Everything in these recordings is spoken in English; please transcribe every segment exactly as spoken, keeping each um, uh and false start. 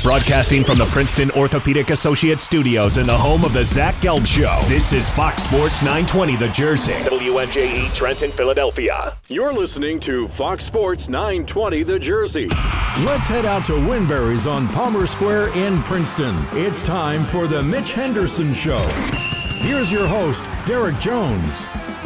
Broadcasting from the Princeton Orthopedic Associates studios in the home of the Zach Gelb Show. This is Fox Sports nine twenty The Jersey. W N J E Trenton, Philadelphia. You're listening to Fox Sports nine twenty The Jersey. Let's head out to Winberry's on Palmer Square in Princeton. It's time for the Mitch Henderson Show. Here's your host, Derek Jones.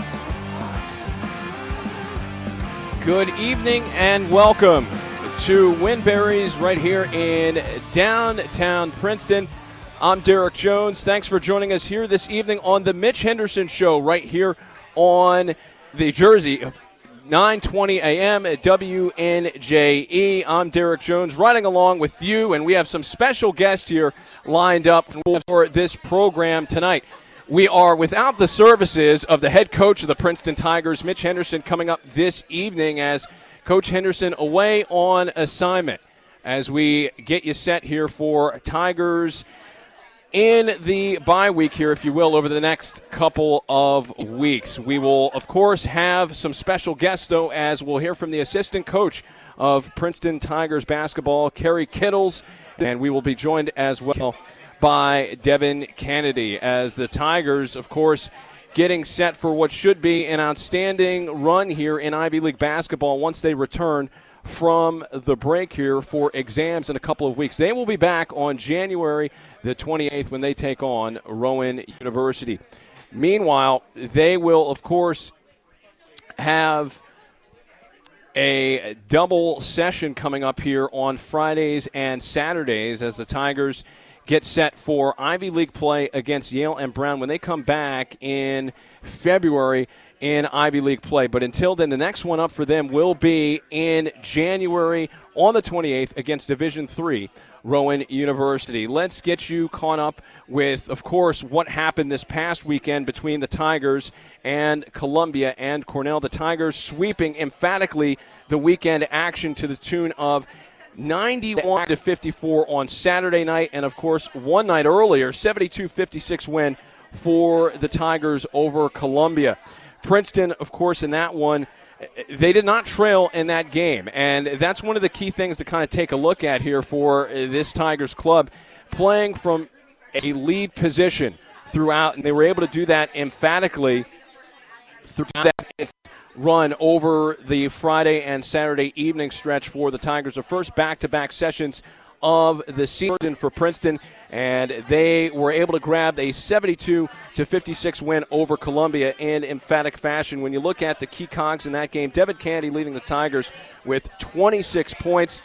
Good evening and welcome to Winberry's right here in downtown Princeton. I'm Derek Jones. Thanks for joining us here this evening on the Mitch Henderson Show right here on the Jersey nine twenty a.m. at W N J E. I'm Derek Jones riding along with you, and we have some special guests here lined up for this program tonight. We are without the services of the head coach of the Princeton Tigers, Mitch Henderson, coming up this evening as Coach Henderson away on assignment as we get you set here for Tigers in the bye week here, if you will, over the next couple of weeks. We will, of course, have some special guests, though, as we'll hear from the assistant coach of Princeton Tigers basketball, Kerry Kittles, and we will be joined as well by Devin Kennedy as the Tigers, of course, getting set for what should be an outstanding run here in Ivy League basketball once they return from the break here for exams in a couple of weeks. They will be back on January the twenty-eighth when they take on Rowan University. Meanwhile, they will, of course, have a double session coming up here on Fridays and Saturdays as the Tigers get set for Ivy League play against Yale and Brown when they come back in February in Ivy League play. But until then, the next one up for them will be in January on the twenty-eighth against Division three Rowan University. Let's get you caught up with, of course, what happened this past weekend between the Tigers and Columbia and Cornell. The Tigers sweeping emphatically the weekend action to the tune of ninety-one to fifty-four on Saturday night, and of course one night earlier, seventy-two fifty-six win for the Tigers over Columbia. Princeton, of course, in that one, they did not trail in that game, and that's one of the key things to kind of take a look at here for this Tigers club, playing from a lead position throughout, and they were able to do that emphatically through that run over the Friday and Saturday evening stretch for the Tigers. The first back-to-back sessions of the season for Princeton, and they were able to grab a seventy-two to fifty-six win over Columbia in emphatic fashion. When you look at the key cogs in that game, Devin Kennedy leading the Tigers with twenty-six points,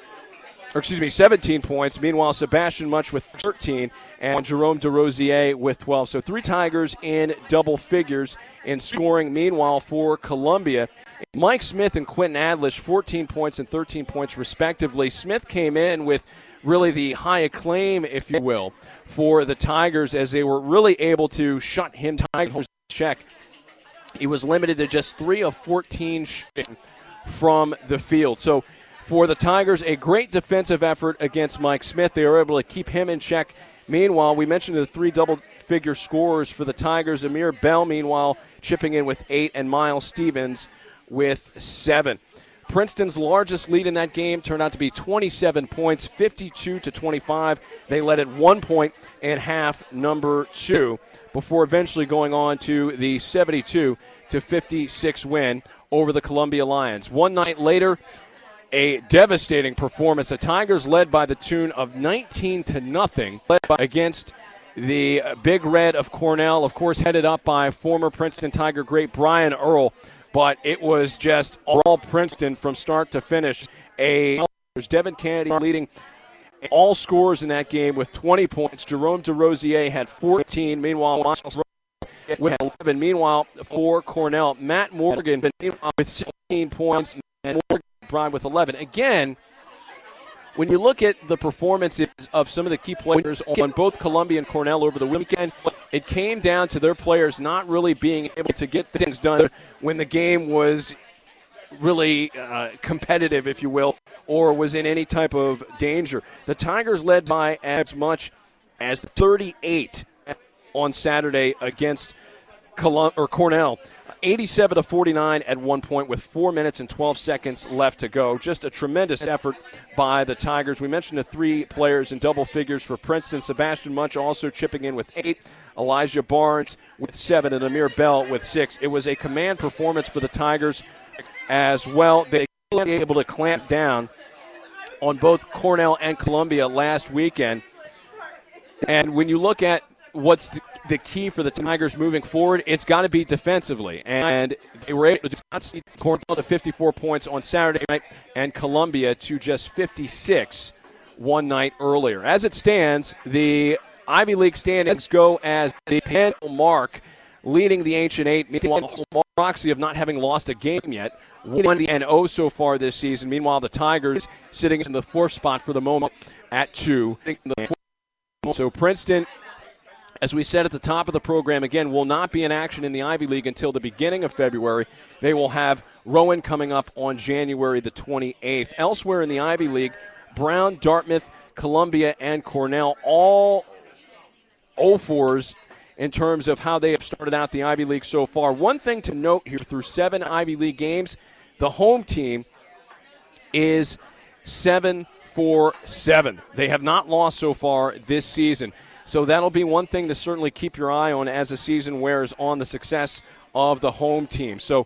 or excuse me, seventeen points. Meanwhile, Sebastian Much with thirteen and Jerome DeRosier with twelve. So three Tigers in double figures in scoring. Meanwhile, for Columbia, Mike Smith and Quentin Adlish, fourteen points and thirteen points respectively. Smith came in with really the high acclaim, if you will, for the Tigers as they were really able to shut him Tigers check. He was limited to just three of fourteen shooting from the field. So for the Tigers, a great defensive effort against Mike Smith. They were able to keep him in check. Meanwhile, we mentioned the three double-figure scorers for the Tigers. Amir Bell, meanwhile, chipping in with eight, and Miles Stevens with seven. Princeton's largest lead in that game turned out to be twenty-seven points, fifty-two to twenty-five. They led at one point in half number two before eventually going on to the seventy-two to fifty-six win over the Columbia Lions. One night later, a devastating performance. The Tigers led by the tune of nineteen to nothing against the Big Red of Cornell, of course headed up by former Princeton Tiger great Brian Earl. But it was just all Princeton from start to finish. A Devin Kennedy leading all scorers in that game with twenty points. Jerome DeRosier had fourteen. Meanwhile, Miles with eleven. Meanwhile, for Cornell, Matt Morgan with seventeen points and Morgan Bride with eleven. Again, when you look at the performances of some of the key players on both Columbia and Cornell over the weekend, it came down to their players not really being able to get things done when the game was really uh, competitive, if you will, or was in any type of danger. The Tigers led by as much as thirty-eight on Saturday against Colum- or Cornell. eighty-seven to forty-nine at one point with four minutes and twelve seconds left to go. Just a tremendous effort by the Tigers. We mentioned the three players in double figures for Princeton. Sebastian Munch also chipping in with eight. Elijah Barnes with seven and Amir Bell with six. It was a command performance for the Tigers as well. They were able to clamp down on both Cornell and Columbia last weekend. And when you look at what's the key for the Tigers moving forward, it's got to be defensively. And they were able to see Cornell to fifty-four points on Saturday night and Columbia to just fifty-six one night earlier. As it stands, the Ivy League standings go as the Penn Mark leading the Ancient Eight. Meanwhile, the Roxy of not having lost a game yet, one and oh so far this season. Meanwhile, the Tigers sitting in the fourth spot for the moment at two. So Princeton, as we said at the top of the program, again, will not be in action in the Ivy League until the beginning of February. They will have Rowan coming up on January the twenty-eighth. Elsewhere in the Ivy League, Brown, Dartmouth, Columbia, and Cornell all oh fours in terms of how they have started out the Ivy League so far. One thing to note here, through seven Ivy League games, the home team is seven for seven. They have not lost so far this season. So that'll be one thing to certainly keep your eye on as the season wears on, the success of the home team. So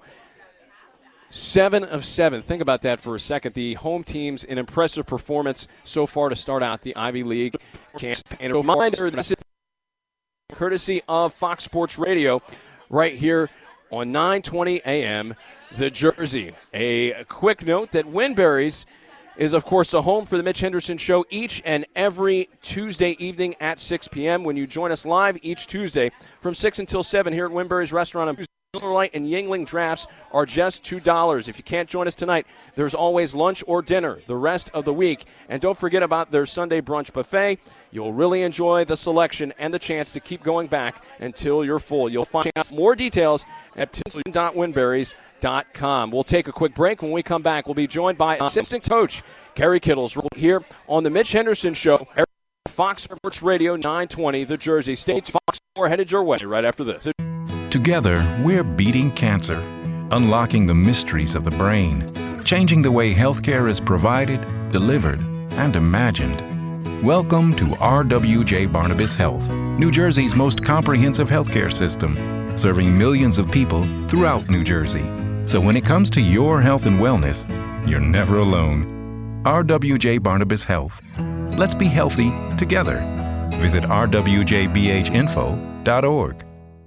seven of seven. Think about that for a second. The home team's an impressive performance so far to start out the Ivy League campaign. And a reminder, this is courtesy of Fox Sports Radio right here on nine twenty a.m. The Jersey. A quick note that Winberry's is, of course, the home for the Mitch Henderson Show each and every Tuesday evening at six p.m. when you join us live each Tuesday from six until seven here at Winberry's Restaurant. Miller Lite and Yingling drafts are just two dollars. If you can't join us tonight, there's always lunch or dinner the rest of the week. And don't forget about their Sunday brunch buffet. You'll really enjoy the selection and the chance to keep going back until you're full. You'll find out more details at tinsley dot winberries dot com. We'll take a quick break. When we come back, we'll be joined by assistant coach Kerry Kittles here on the Mitch Henderson Show. Fox Sports Radio nine twenty, The Jersey. States Fox four headed your way right after this. Together, we're beating cancer, unlocking the mysteries of the brain, changing the way healthcare is provided, delivered, and imagined. Welcome to R W J Barnabas Health, New Jersey's most comprehensive healthcare system, serving millions of people throughout New Jersey. So when it comes to your health and wellness, you're never alone. R W J Barnabas Health. Let's be healthy together. Visit r w j b h info dot org.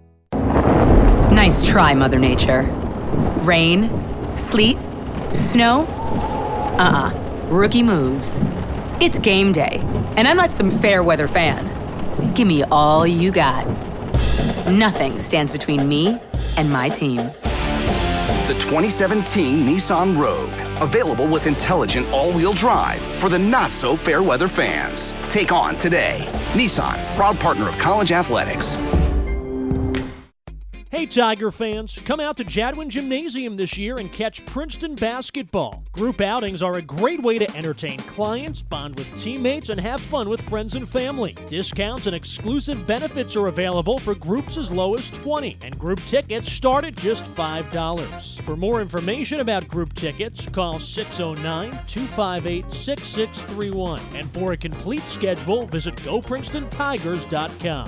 Nice try, Mother Nature. Rain? Sleet? Snow? Uh-uh. Rookie moves. It's game day, and I'm not some fair weather fan. Give me all you got. Nothing stands between me and my team. The twenty seventeen Nissan Rogue. Available with intelligent all-wheel drive for the not-so-fair-weather fans. Take on today. Nissan, proud partner of college athletics. Hey Tiger fans, come out to Jadwin Gymnasium this year and catch Princeton basketball. Group outings are a great way to entertain clients, bond with teammates, and have fun with friends and family. Discounts and exclusive benefits are available for groups as low as twenty dollars, and group tickets start at just five dollars. For more information about group tickets, call six oh nine, two five eight, six six three one. And for a complete schedule, visit go princeton tigers dot com.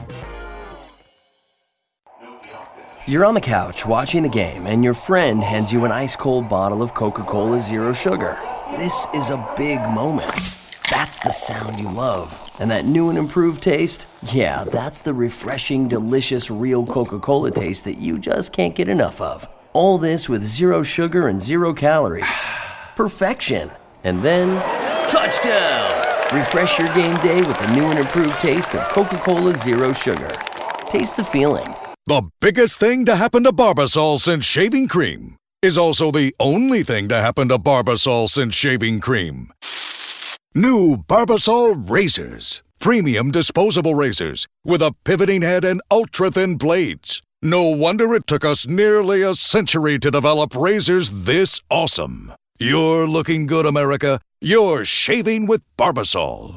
You're on the couch watching the game, and your friend hands you an ice-cold bottle of Coca-Cola Zero Sugar. This is a big moment. That's the sound you love. And that new and improved taste? Yeah, that's the refreshing, delicious, real Coca-Cola taste that you just can't get enough of. All this with zero sugar and zero calories. Perfection. And then, touchdown! Refresh your game day with the new and improved taste of Coca-Cola Zero Sugar. Taste the feeling. The biggest thing to happen to Barbasol since shaving cream is also the only thing to happen to Barbasol since shaving cream. New Barbasol razors. Premium disposable razors with a pivoting head and ultra-thin blades. No wonder it took us nearly a century to develop razors this awesome. You're looking good, America. You're shaving with Barbasol.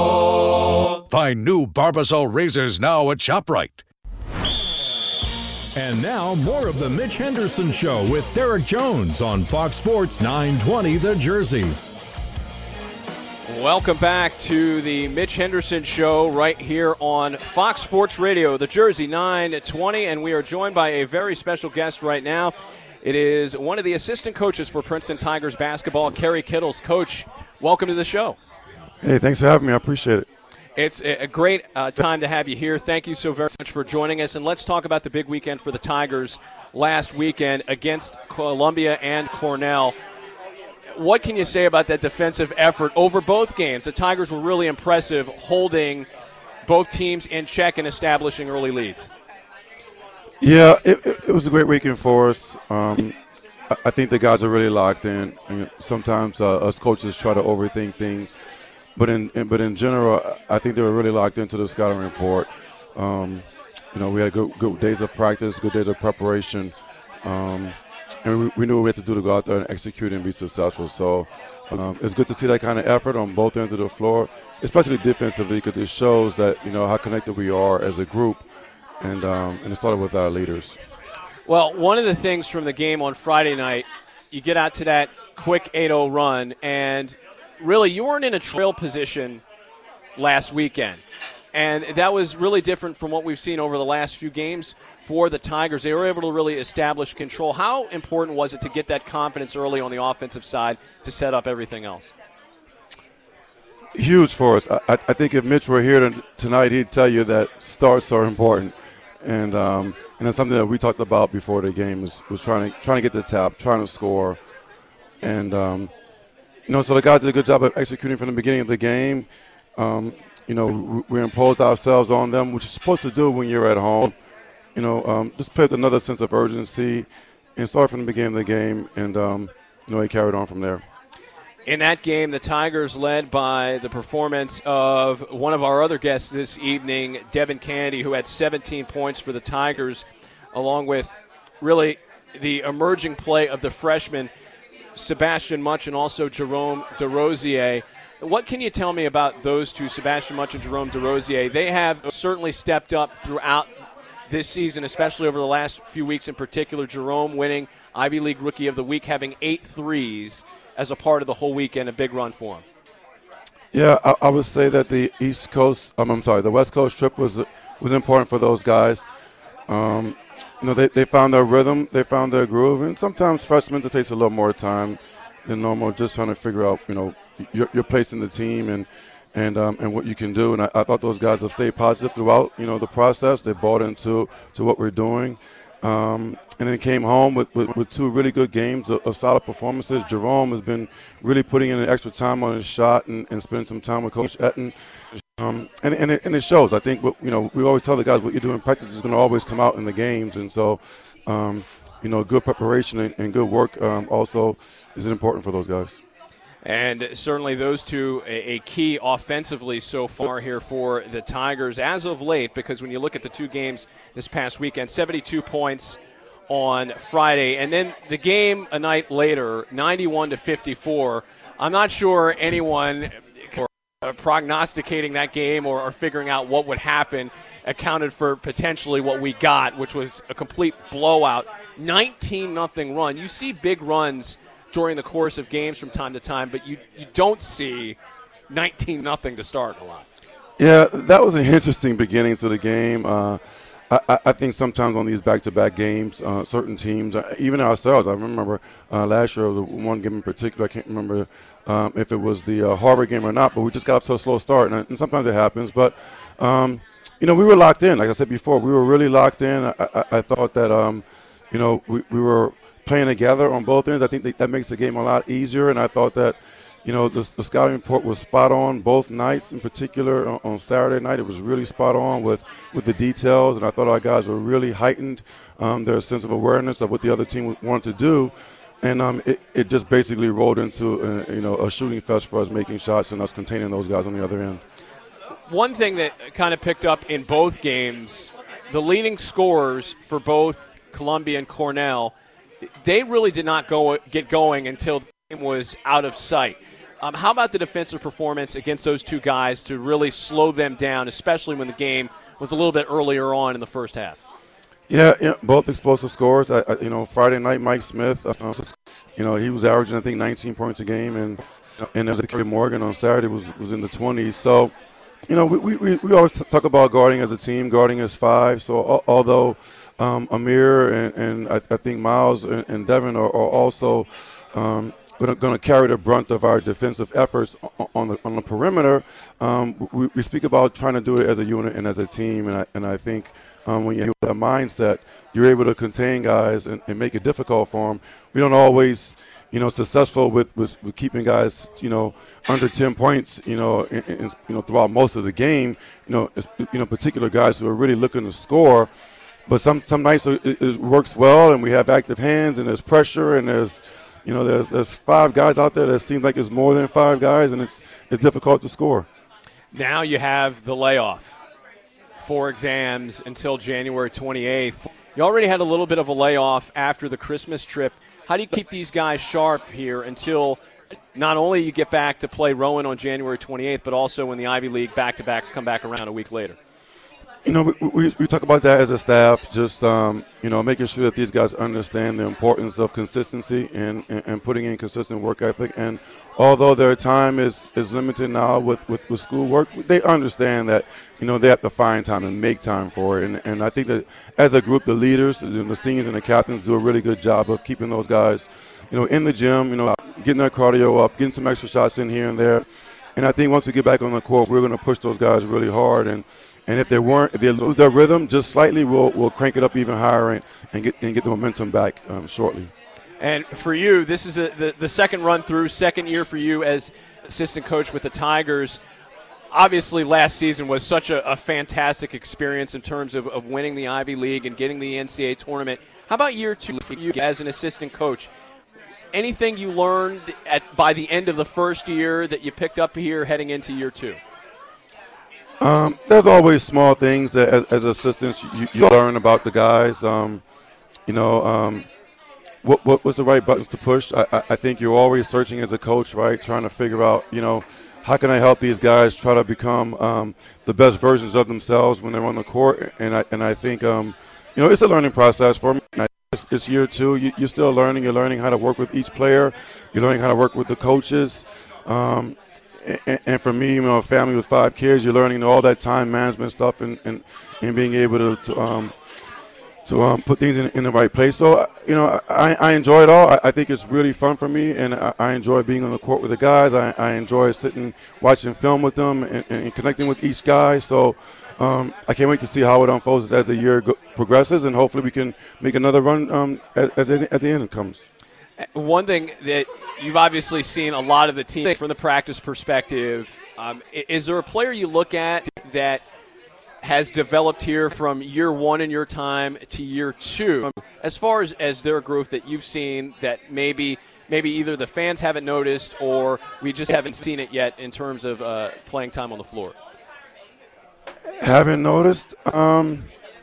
Barbasol. Find new Barbasol razors now at ShopRite. And now, more of the Mitch Henderson Show with Derek Jones on Fox Sports nine twenty The Jersey. Welcome back to the Mitch Henderson Show right here on Fox Sports Radio, The Jersey nine twenty, and we are joined by a very special guest right now. It is one of the assistant coaches for Princeton Tigers basketball, Kerry Kittles. Coach, welcome to the show. Hey, thanks for having me. I appreciate it. It's a great uh, time to have you here. Thank you so very much for joining us. And let's talk about the big weekend for the Tigers last weekend against Columbia and Cornell. What can you say about that defensive effort over both games? The Tigers were really impressive, holding both teams in check and establishing early leads. Yeah, it, it, it was a great weekend for us. Um, I, I think the guys are really locked in. And sometimes uh, us coaches try to overthink things. But in, in but in general, I think they were really locked into the scouting report. Um, you know, we had good, good days of practice, good days of preparation, um, and we, we knew what we had to do to go out there and execute and be successful. So um, it's good to see that kind of effort on both ends of the floor, especially defensively, because it shows that, you know, how connected we are as a group, and um, and it started with our leaders. Well, one of the things from the game on Friday night, you get out to that quick eight oh run, and really, you weren't in a trail position last weekend, and that was really different from what we've seen over the last few games for the Tigers. They were able to really establish control. How important was it to get that confidence early on the offensive side to set up everything else? Huge for us. I, I think if Mitch were here tonight, he'd tell you that starts are important, and um, and that's something that we talked about before the game was, was trying to trying to get the tap, trying to score, and um, You know, so the guys did a good job of executing from the beginning of the game. Um, you know, we imposed ourselves on them, which you're supposed to do when you're at home. You know, um, just play with another sense of urgency and start from the beginning of the game, and, um, you know, they carried on from there. In that game, the Tigers led by the performance of one of our other guests this evening, Devin Kennedy, who had seventeen points for the Tigers, along with really the emerging play of the freshman Sebastian Munch and also Jerome DeRosier. What can you tell me about those two, Sebastian Munch and Jerome DeRosier? They have certainly stepped up throughout this season, especially over the last few weeks in particular. Jerome winning Ivy League Rookie of the Week, having eight threes as a part of the whole weekend, a big run for him. Yeah, I, I would say that the East Coast, um, I'm sorry, the West Coast trip was was important for those guys. Um, You know, they, they found their rhythm, they found their groove, and sometimes freshmen, it takes a little more time than normal, just trying to figure out, you know, your, your place in the team and and um, and what you can do. And I, I thought those guys have stayed positive throughout, you know, the process. They bought into to what we're doing. Um, and then came home with, with, with two really good games of, of solid performances. Jerome has been really putting in an extra time on his shot and, and spending some time with Coach Etten. Um, and, and, it, and it shows. I think, you know, we always tell the guys what you do in practice is going to always come out in the games. And so, um, you know, good preparation and, and good work um, also is important for those guys. And certainly those two a, a key offensively so far here for the Tigers as of late, because when you look at the two games this past weekend, seventy-two points on Friday, and then the game a night later, ninety-one to fifty-four. I'm not sure anyone uh, prognosticating that game or, or figuring out what would happen accounted for potentially what we got, which was a complete blowout, nineteen nothing run. You see big runs during the course of games from time to time, but you, you don't see nineteen nothing to start a lot. Yeah, that was an interesting beginning to the game. Uh, I, I think sometimes on these back-to-back games, uh, certain teams, uh, even ourselves, I remember uh, last year, was one game in particular, I can't remember um, if it was the uh, Harvard game or not, but we just got off to a slow start, and, and sometimes it happens. But, um, you know, we were locked in. Like I said before, we were really locked in. I, I, I thought that, um, you know, we, we were playing together on both ends. I think that, that makes the game a lot easier, and I thought that, you know, the, the scouting report was spot on both nights. In particular, on, on Saturday night, it was really spot on with, with the details, and I thought our guys were really heightened um, their sense of awareness of what the other team wanted to do, and um, it, it just basically rolled into a, you know a shooting fest for us, making shots and us containing those guys on the other end. One thing that kind of picked up in both games, the leading scorers for both Columbia and Cornell, they really did not go get going until the game was out of sight. Um, how about the defensive performance against those two guys to really slow them down, especially when the game was a little bit earlier on in the first half? Yeah, yeah, both explosive scores. I, I, you know, Friday night, Mike Smith, uh, you know, he was averaging, I think, nineteen points a game, and and as a Morgan on Saturday was was in the twenties. So, you know, we, we, we always talk about guarding as a team, guarding as five. So, although um, Amir and, and I, I think Miles and, and Devin are, are also um, going to carry the brunt of our defensive efforts on the on the perimeter, um, we, we speak about trying to do it as a unit and as a team, and I, and I think um, when you have that mindset, you're able to contain guys and, and make it difficult for them. We don't always, you know, successful with, with, with keeping guys, you know, under ten points, you know, in, in, you know, throughout most of the game. You know, you know, particular guys who are really looking to score. But some some nights it, it works well, and we have active hands, and there's pressure, and there's, you know, there's there's five guys out there that seems like it's more than five guys, and it's it's difficult to score. Now you have the layoff. Four exams until January twenty-eighth. You already had a little bit of a layoff after the Christmas trip. How do you keep these guys sharp here until not only you get back to play Rowan on January twenty-eighth, but also when the Ivy League back-to-backs come back around a week later? You know, we, we, we talk about that as a staff, just, um, you know, making sure that these guys understand the importance of consistency and, and, and putting in consistent work ethic. And although their time is, is limited now with, with, with schoolwork, they understand that, you know, they have to find time and make time for it. And, and I think that as a group, the leaders, the seniors and the captains do a really good job of keeping those guys, you know, in the gym, you know, getting their cardio up, getting some extra shots in here and there. And I think once we get back on the court, we're going to push those guys really hard. And And if they weren't, if they lose their rhythm just slightly, we'll we'll crank it up even higher and, and get and get the momentum back um, shortly. And for you, this is a, the the second run through, second year for you as assistant coach with the Tigers. Obviously, last season was such a, a fantastic experience in terms of, of winning the Ivy League and getting the N C double A tournament. How about year two for you as an assistant coach? Anything you learned at by the end of the first year that you picked up here heading into year two? Um, there's always small things that as, as assistants you, you learn about the guys. Um, you know, um, what what was the right buttons to push? I, I, I think you're always searching as a coach, right? Trying to figure out, you know, how can I help these guys try to become um, the best versions of themselves when they're on the court? And I and I think, um, you know, it's a learning process for me. It's, it's year two. You, you're still learning. You're learning how to work with each player. You're learning how to work with the coaches. Um, And, and for me, you know, a family with five kids, you're learning all that time management stuff and, and, and being able to to, um, to um, put things in, in the right place. So, you know, I, I enjoy it all. I, I think it's really fun for me, and I, I enjoy being on the court with the guys. I, I enjoy sitting, watching film with them, and, and connecting with each guy. So um, I can't wait to see how it unfolds as the year go- progresses, and hopefully we can make another run um, as, as, as the end comes. One thing that you've obviously seen a lot of the team from the practice perspective. Um, is there a player you look at that has developed here from year one in your time to year two, as far as, as their growth that you've seen that maybe maybe either the fans haven't noticed or we just haven't seen it yet in terms of uh, playing time on the floor? Haven't noticed. Um,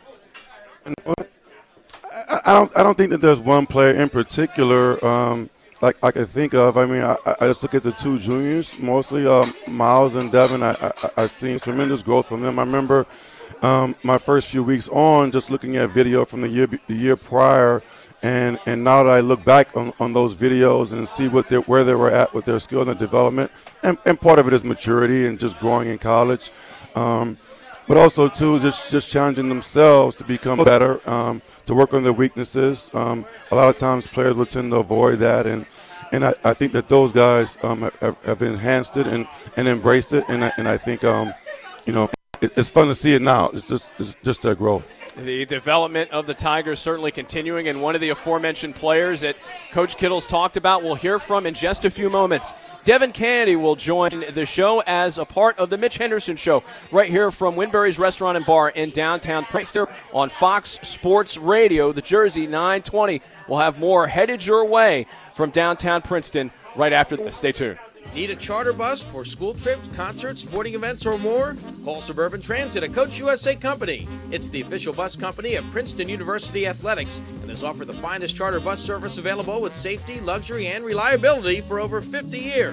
I don't. I don't think that there's one player in particular um, like I can think of. I mean, I, I just look at the two juniors mostly, um, Miles and Devin. I, I I've seen tremendous growth from them. I remember um, my first few weeks on just looking at video from the year the year prior, and, and now that I look back on, on those videos and see what they, where they were at with their skill and development, and, and part of it is maturity and just growing in college. Um, But also, too, just, just challenging themselves to become better, um, to work on their weaknesses. Um, a lot of times players will tend to avoid that, and and I, I think that those guys um, have, have enhanced it and, and embraced it, and I, and I think, um, you know, it, it's fun to see it now. It's just it's just their growth. The development of the Tigers certainly continuing, and one of the aforementioned players that Coach Kittle's talked about we'll hear from in just a few moments. Devin Kennedy will join the show as a part of the Mitch Henderson Show right here from Winbury's Restaurant and Bar in downtown Princeton on Fox Sports Radio. The Jersey nine twenty will have more headed your way from downtown Princeton right after this. Stay tuned. Need a charter bus for school trips, concerts, sporting events, or more? Call Suburban Transit, a Coach U S A company. It's the official bus company of Princeton University Athletics and has offered the finest charter bus service available with safety, luxury, and reliability for over fifty years.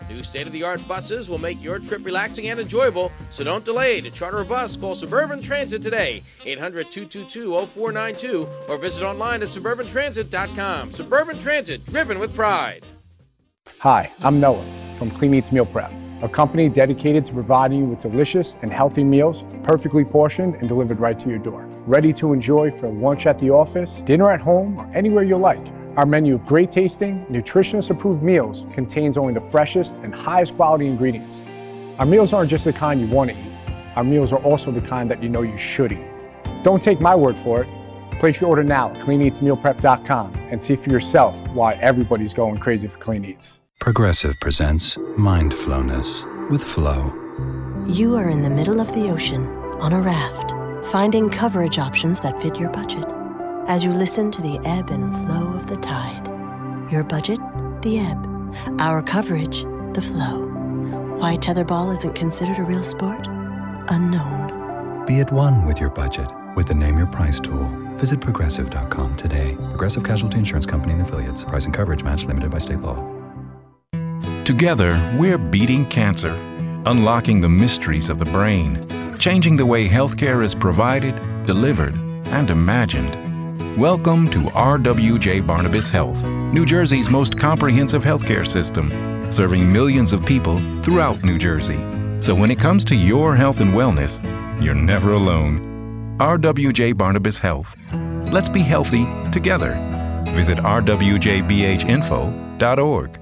New state-of-the-art buses will make your trip relaxing and enjoyable, so don't delay. To charter a bus, call Suburban Transit today, eight hundred, two two two, zero four nine two, or visit online at suburban transit dot com. Suburban Transit, driven with pride. Hi, I'm Noah from Clean Eats Meal Prep, a company dedicated to providing you with delicious and healthy meals, perfectly portioned and delivered right to your door. Ready to enjoy for lunch at the office, dinner at home, or anywhere you like. Our menu of great tasting, nutritionist-approved meals contains only the freshest and highest quality ingredients. Our meals aren't just the kind you want to eat. Our meals are also the kind that you know you should eat. Don't take my word for it. Place your order now at clean eats meal prep dot com and see for yourself why everybody's going crazy for Clean Eats. Progressive presents Mindflowness with Flow. You are in the middle of the ocean on a raft, finding coverage options that fit your budget. As you listen to the ebb and flow of the tide. Your budget, the ebb. Our coverage, the flow. Why tetherball isn't considered a real sport? Unknown. Be at one with your budget with the Name Your Price tool. Visit progressive dot com today. Progressive Casualty Insurance Company and Affiliates. Price and coverage match limited by state law. Together, we're beating cancer, unlocking the mysteries of the brain, changing the way healthcare is provided, delivered, and imagined. Welcome to R W J Barnabas Health, New Jersey's most comprehensive healthcare system, serving millions of people throughout New Jersey. So when it comes to your health and wellness, you're never alone. R W J Barnabas Health. Let's be healthy together. Visit r w j b h info dot org.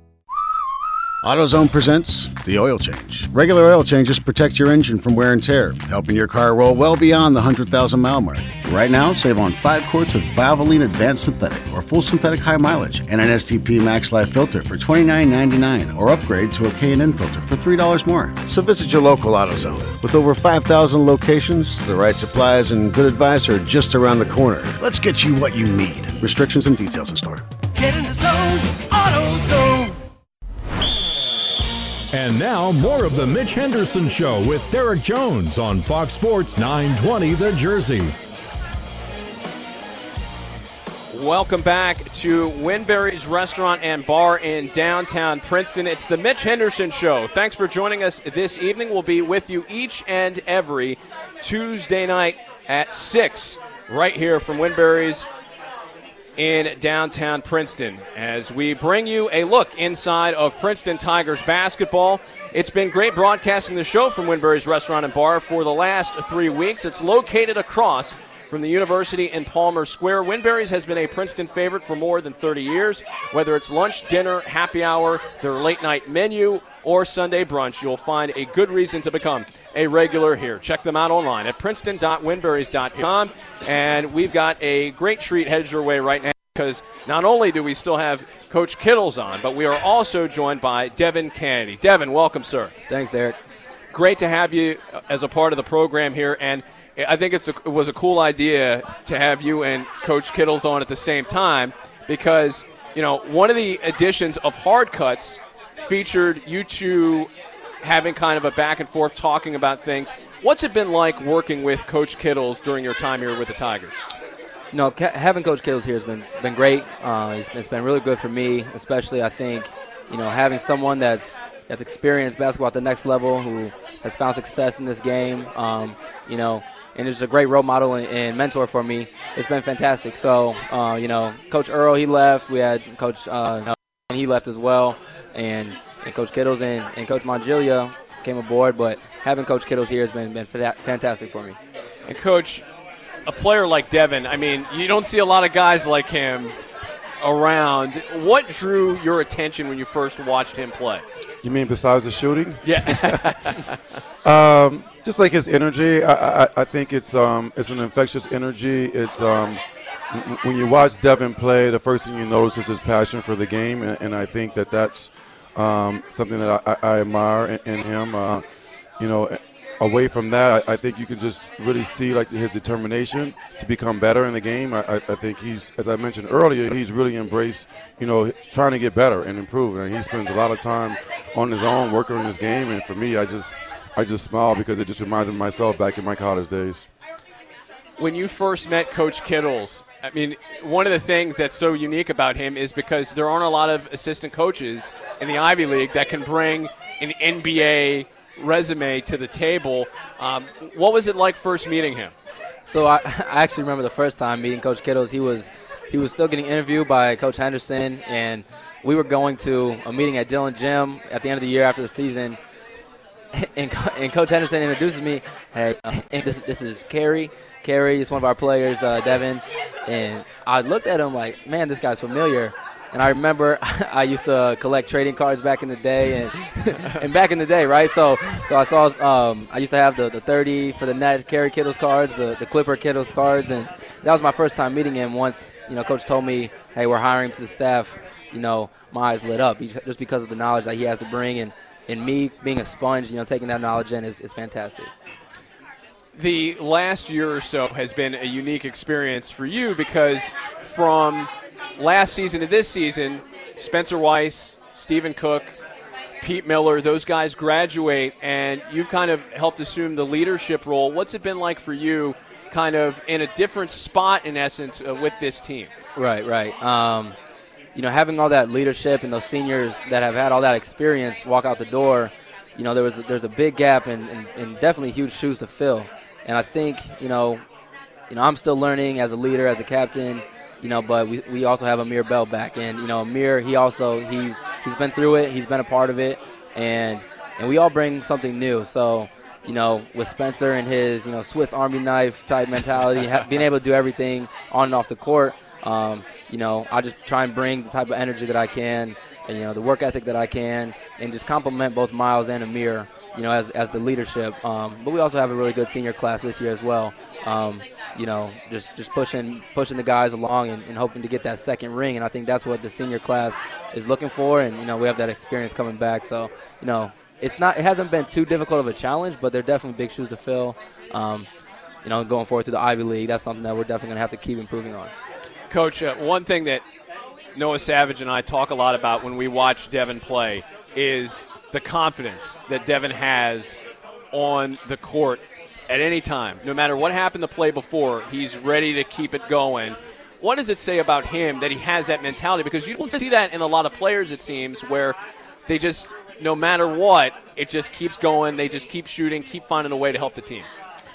AutoZone presents the oil change. Regular oil changes protect your engine from wear and tear, helping your car roll well beyond the one hundred thousand mile mark. Right now, save on five quarts of Valvoline Advanced Synthetic or Full Synthetic High Mileage and an S T P Max Life filter for twenty-nine ninety-nine, or upgrade to a K and N filter for three dollars more. So visit your local AutoZone. With over five thousand locations, the right supplies and good advice are just around the corner. Let's get you what you need. Restrictions and details in store. Get in the zone, AutoZone. And now, more of the Mitch Henderson Show with Derek Jones on Fox Sports nine twenty The Jersey. Welcome back to Winberry's Restaurant and Bar in downtown Princeton. It's the Mitch Henderson Show. Thanks for joining us this evening. We'll be with you each and every Tuesday night at six right here from Winberry's in downtown Princeton as we bring you a look inside of Princeton Tigers basketball. It's been great broadcasting the show from Winberry's Restaurant and Bar for the last three weeks. It's located across from the University in Palmer Square. Winberry's has been a Princeton favorite for more than thirty years. Whether it's lunch, dinner, happy hour, their late night menu, or Sunday brunch, you'll find a good reason to become a regular here. Check them out online at princeton dot winberries dot com. And we've got a great treat headed your way right now because not only do we still have Coach Kittles on, but we are also joined by Devin Kennedy. Devin, welcome, sir. Thanks, Derek. Great to have you as a part of the program here, and I think it's a, it was a cool idea to have you and Coach Kittles on at the same time because, you know, one of the editions of Hard Cuts featured you two having kind of a back and forth talking about things. What's it been like working with Coach Kittles during your time here with the Tigers? You know, having Coach Kittles here has been been great. Uh, it's, it's been really good for me, especially I think, you know, having someone that's that's experienced basketball at the next level who has found success in this game. Um, you know, and is a great role model and, and mentor for me. It's been fantastic. So, uh, you know, Coach Earl, he left. We had Coach uh, and he left as well, and, and Coach Kittles and, and Coach Mongilia came aboard. But having Coach Kittles here has been been fantastic for me. And Coach, a player like Devin, I mean, you don't see a lot of guys like him around. What drew your attention when you first watched him play? You mean besides the shooting? Yeah. um, just like his energy, I, I, I think it's um, it's an infectious energy. It's um, when you watch Devin play, the first thing you notice is his passion for the game, and, and I think that that's um, something that I, I admire in, in him. Uh, you know. Away from that, I, I think you can just really see like his determination to become better in the game. I, I, I think he's, as I mentioned earlier, he's really embraced, you know, trying to get better and improve. And he spends a lot of time on his own working on his game. And for me, I just, I just smile because it just reminds me of myself back in my college days. When you first met Coach Kittles, I mean, one of the things that's so unique about him is because there aren't a lot of assistant coaches in the Ivy League that can bring an N B A resume to the table. Um, what was it like first meeting him? So I, I actually remember the first time meeting Coach Kittles. He was he was still getting interviewed by Coach Henderson, and we were going to a meeting at Dillon Gym at the end of the year after the season. And, and Coach Henderson introduces me. Hey, uh, this, this is Kerry. Kerry is one of our players, uh, Devin. And I looked at him like, man, this guy's familiar. And I remember I used to collect trading cards back in the day, and and back in the day, right? So so I saw um, I used to have the, the thirty for the Nets, Kerry Kittles cards, the, the Clipper Kittles cards, and that was my first time meeting him. Once, you know, Coach told me, hey, we're hiring him to the staff, you know, my eyes lit up just because of the knowledge that he has to bring, and, and me being a sponge, you know, taking that knowledge in is, is fantastic. The last year or so has been a unique experience for you because from last season to this season, Spencer Weiss, Stephen Cook, Pete Miller, those guys graduate, and you've kind of helped assume the leadership role. What's it been like for you kind of in a different spot, in essence, uh, with this team? Right, right. Um, you know, having all that leadership and those seniors that have had all that experience walk out the door, you know, there was there's a big gap and, and, and definitely huge shoes to fill. And I think, you know, you know, I'm still learning as a leader, as a captain, you know, but we, we also have Amir Bell back. And, you know, Amir, he also, he's he's been through it. He's been a part of it. And and we all bring something new. So, you know, with Spencer and his, you know, Swiss Army knife type mentality, ha- being able to do everything on and off the court, um, you know, I just try and bring the type of energy that I can and, you know, the work ethic that I can and just compliment both Miles and Amir, you know, as as the leadership. Um, but we also have a really good senior class this year as well. Um, you know, just, just pushing pushing the guys along and, and hoping to get that second ring. And I think that's what the senior class is looking for. And, you know, we have that experience coming back. So, you know, it's not it hasn't been too difficult of a challenge, but they're definitely big shoes to fill. Um, you know, going forward to the Ivy League, that's something that we're definitely going to have to keep improving on. Coach, uh, one thing that Noah Savage and I talk a lot about when we watch Devin play is the confidence that Devin has on the court at any time. No matter what happened to play before, he's ready to keep it going. What does it say about him that he has that mentality? Because you don't see that in a lot of players, it seems, where they just, no matter what, it just keeps going. They just keep shooting, keep finding a way to help the team.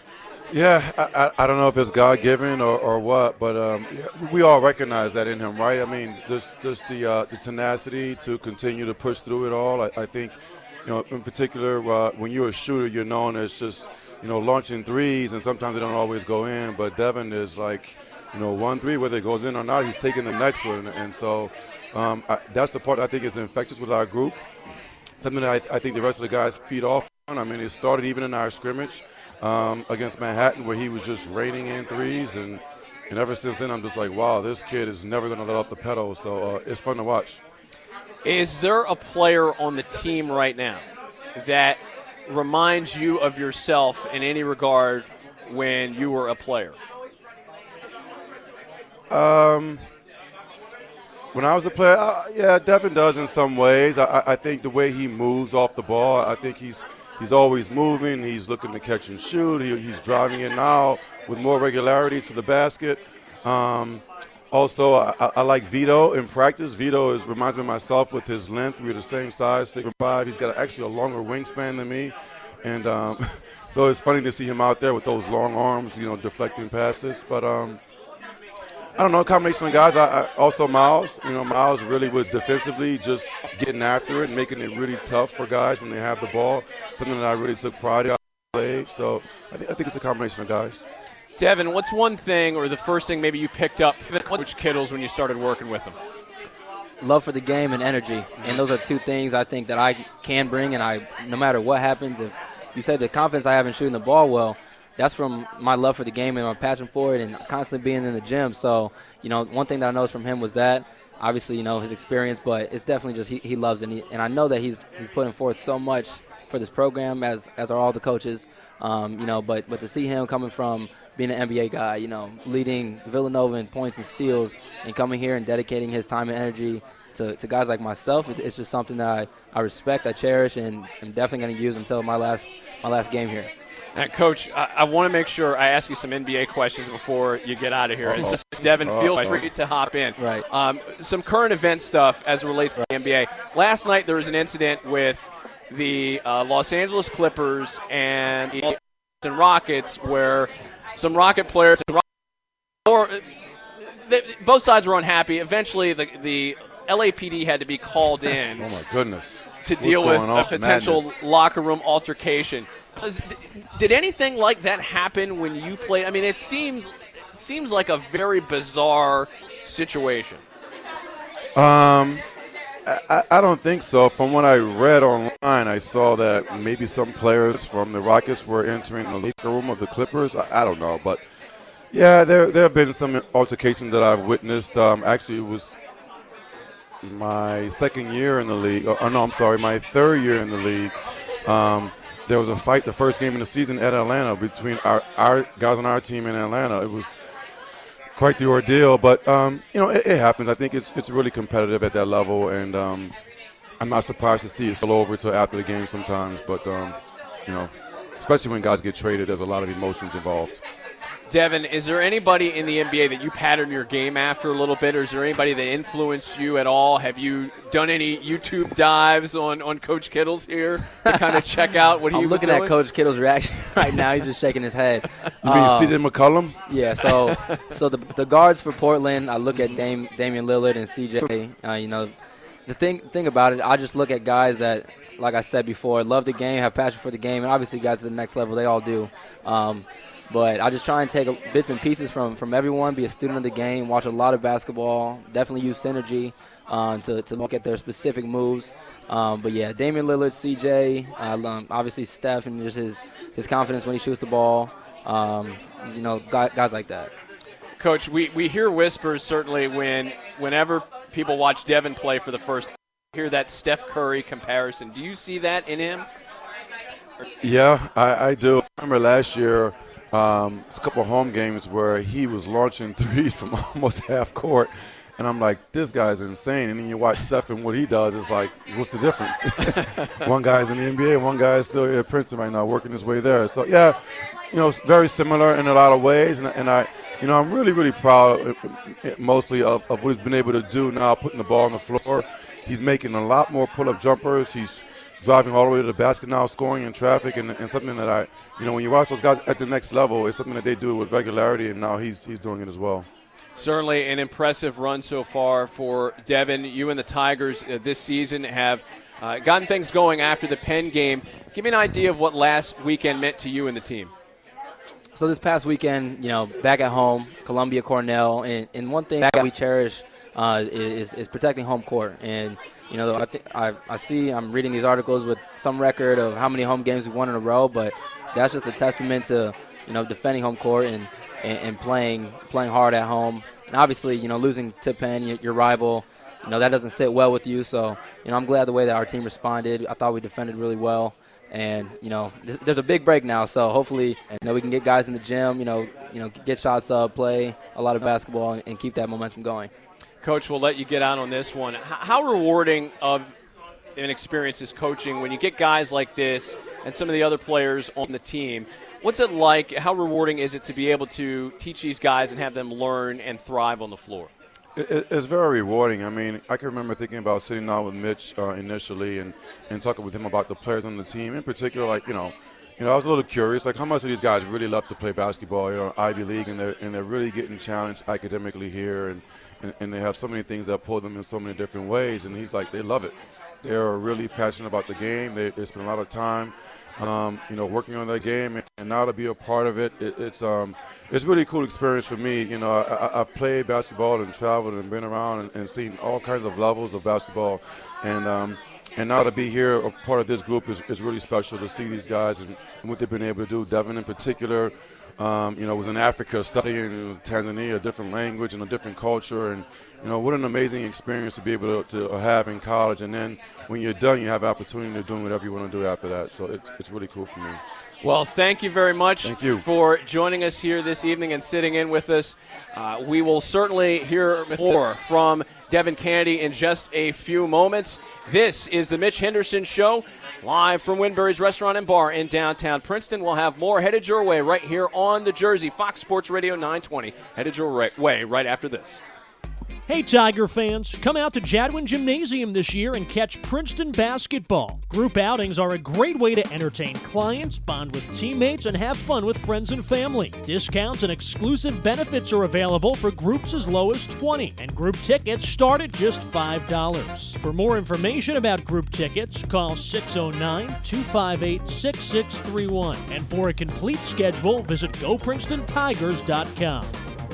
Yeah, I, I, I don't know if it's God-given or, or what, but um, we all recognize that in him, right? I mean, just just the uh, the tenacity to continue to push through it all. I, I think, you know, in particular, uh, when you're a shooter, you're known as just, you know, launching threes, and sometimes they don't always go in. But Devin is like, you know, one three, whether it goes in or not, he's taking the next one. And so um, I, that's the part I think is infectious with our group, something that I, I think the rest of the guys feed off on. I mean, it started even in our scrimmage um, against Manhattan where he was just raining in threes. And, and ever since then, I'm just like, wow, this kid is never going to let off the pedal. So uh, it's fun to watch. Is there a player on the team right now that reminds you of yourself in any regard when you were a player? Um, when I was a player, uh, yeah, Devin does in some ways. I, I think the way he moves off the ball, I think he's he's always moving. He's looking to catch and shoot. He, he's driving it now with more regularity to the basket. Um, also, I, I like Vito in practice. Vito is, reminds me of myself with his length. We're the same size, six foot five. He's got actually a longer wingspan than me. And um, so it's funny to see him out there with those long arms, you know, deflecting passes. But um, I don't know, a combination of guys. I, I also Miles, you know, Miles really with defensively just getting after it and making it really tough for guys when they have the ball, something that I really took pride in. So I, th- I think it's a combination of guys. Devin, what's one thing or the first thing maybe you picked up from Coach Kittles when you started working with him? Love for the game and energy. And those are two things I think that I can bring, and I, no matter what happens, if you said the confidence I have in shooting the ball well, that's from my love for the game and my passion for it and constantly being in the gym. So, you know, one thing that I noticed from him was that, obviously, you know, his experience, but it's definitely just he, he loves it. And, he, and I know that he's he's putting forth so much for this program, as as are all the coaches, um, you know, but, but to see him coming from being an N B A guy, you know, leading Villanova in points and steals and coming here and dedicating his time and energy to, to guys like myself, it, it's just something that I, I respect, I cherish, and I'm definitely going to use until my last my last game here. And Coach, I, I want to make sure I ask you some N B A questions before you get out of here. And so, Devin, feel free to hop in. Right. Um, some current event stuff as it relates to the N B A. Last night there was an incident with the uh, Los Angeles Clippers and the Houston Rockets where some Rocket players, or they, both sides were unhappy. Eventually, the the L A P D had to be called in. Oh my goodness! To What's deal with going a on? potential Madness. locker room altercation. Did anything like that happen when you played? I mean, it seems it seems like a very bizarre situation. Um, I, I don't think so. From what I read online, I saw that maybe some players from the Rockets were entering the locker room of the Clippers. I, I don't know, but yeah, there there have been some altercations that I've witnessed. Um, actually, it was my second year in the league. Oh, no, I'm sorry, my third year in the league. Um, There was a fight the first game of the season at Atlanta between our, our guys on our team in Atlanta. It was quite the ordeal, but um, you know it, it happens. I think it's it's really competitive at that level, and um, I'm not surprised to see it spill over till after the game sometimes. But um, you know, especially when guys get traded, there's a lot of emotions involved. Devin, is there anybody in the N B A that you pattern your game after a little bit, or is there anybody that influenced you at all? Have you done any YouTube dives on, on Coach Kittles here to kind of check out what he I'm was looking doing? at Coach Kittle's reaction right now. He's just shaking his head. You mean Um, C J McCollum? Yeah, so so the the guards for Portland, I look at Dame, Damian Lillard and C J. Uh, you know, the thing thing about it, I just look at guys that, like I said before, love the game, have passion for the game, and obviously guys at the next level, they all do. Um, But I just try and take bits and pieces from, from everyone, be a student of the game, watch a lot of basketball, definitely use synergy uh, to, to look at their specific moves. Um, but, yeah, Damian Lillard, C J, uh, um, obviously Steph, and just his, his confidence when he shoots the ball, um, you know, guys, guys like that. Coach, we, we hear whispers certainly when whenever people watch Devin play for the first time, hear that Steph Curry comparison. Do you see that in him? Yeah, I, I do. I remember last year, um, a couple of home games where he was launching threes from almost half court, and I'm like, this guy's insane. And then you watch Steph and what he does, it's like, what's the difference? One guy's in the N B A, one guy's still here at Princeton right now, working his way there. So yeah, you know, it's very similar in a lot of ways, and, and I, you know, I'm really, really proud, mostly of, of what he's been able to do now, putting the ball on the floor. He's making a lot more pull-up jumpers. He's driving all the way to the basket now, scoring in traffic, and, and something that I, you know, when you watch those guys at the next level, it's something that they do with regularity, and now he's he's doing it as well. Certainly an impressive run so far for Devin. You and the Tigers uh, this season have uh, gotten things going after the Penn game. Give me an idea of what last weekend meant to you and the team. So this past weekend, you know, back at home, Columbia, Cornell, and, and one thing that we cherish uh, is, is protecting home court. And, you know, I, think I, I see, I'm reading these articles with some record of how many home games we've won in a row, but that's just a testament to, you know, defending home court and, and, and playing playing hard at home. And obviously, you know, losing to Penn, your, your rival, you know, that doesn't sit well with you. So, you know, I'm glad the way that our team responded. I thought we defended really well. And, you know, there's a big break now, so hopefully, you know, we can get guys in the gym, you know, you know, get shots up, play a lot of basketball, and keep that momentum going. Coach, we'll let you get out on this one. How rewarding of an experience is coaching when you get guys like this and some of the other players on the team? What's it like? How rewarding is it to be able to teach these guys and have them learn and thrive on the floor? It, it's very rewarding. I mean, I can remember thinking about sitting down with Mitch uh, initially and, and talking with him about the players on the team. In particular, like, you know, you know, I was a little curious, like how much of these guys really love to play basketball, you know, Ivy League, and they're, and they're really getting challenged academically here, and, and, and they have so many things that pull them in so many different ways. And he's like, they love it. They're really passionate about the game. They, they spend a lot of time Um, you know, working on that game, and now to be a part of it, it it's um, it's really a cool experience for me. You know, I, I've played basketball and traveled and been around and, and seen all kinds of levels of basketball, and um, and now to be here, a part of this group is, is really special to see these guys and, and what they've been able to do. Devin in particular, um, you know, was in Africa studying in Tanzania, a different language and a different culture, and you know, what an amazing experience to be able to, to have in college. And then when you're done, you have the opportunity to do whatever you want to do after that. So it's, it's really cool for me. Well, thank you very much thank you. for joining us here this evening and sitting in with us. Uh, we will certainly hear more from Devin Kennedy in just a few moments. This is the Mitch Henderson Show, live from Winbury's Restaurant and Bar in downtown Princeton. We'll have more headed your way right here on the Jersey, Fox Sports Radio nine twenty. Headed your way right after this. Hey Tiger fans, come out to Jadwin Gymnasium this year and catch Princeton basketball. Group outings are a great way to entertain clients, bond with teammates, and have fun with friends and family. Discounts and exclusive benefits are available for groups as low as twenty dollars, and group tickets start at just five dollars. For more information about group tickets, call six oh nine, two five eight, six six three one. And for a complete schedule, visit go princeton tigers dot com.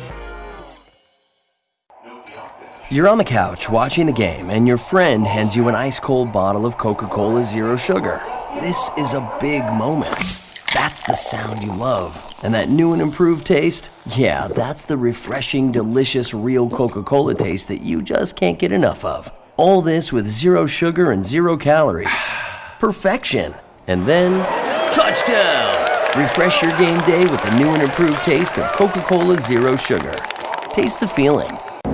You're on the couch watching the game, and your friend hands you an ice-cold bottle of Coca-Cola Zero Sugar. This is a big moment. That's the sound you love. And that new and improved taste? Yeah, that's the refreshing, delicious, real Coca-Cola taste that you just can't get enough of. All this with zero sugar and zero calories. Perfection. And then, touchdown! Refresh your game day with the new and improved taste of Coca-Cola Zero Sugar. Taste the feeling.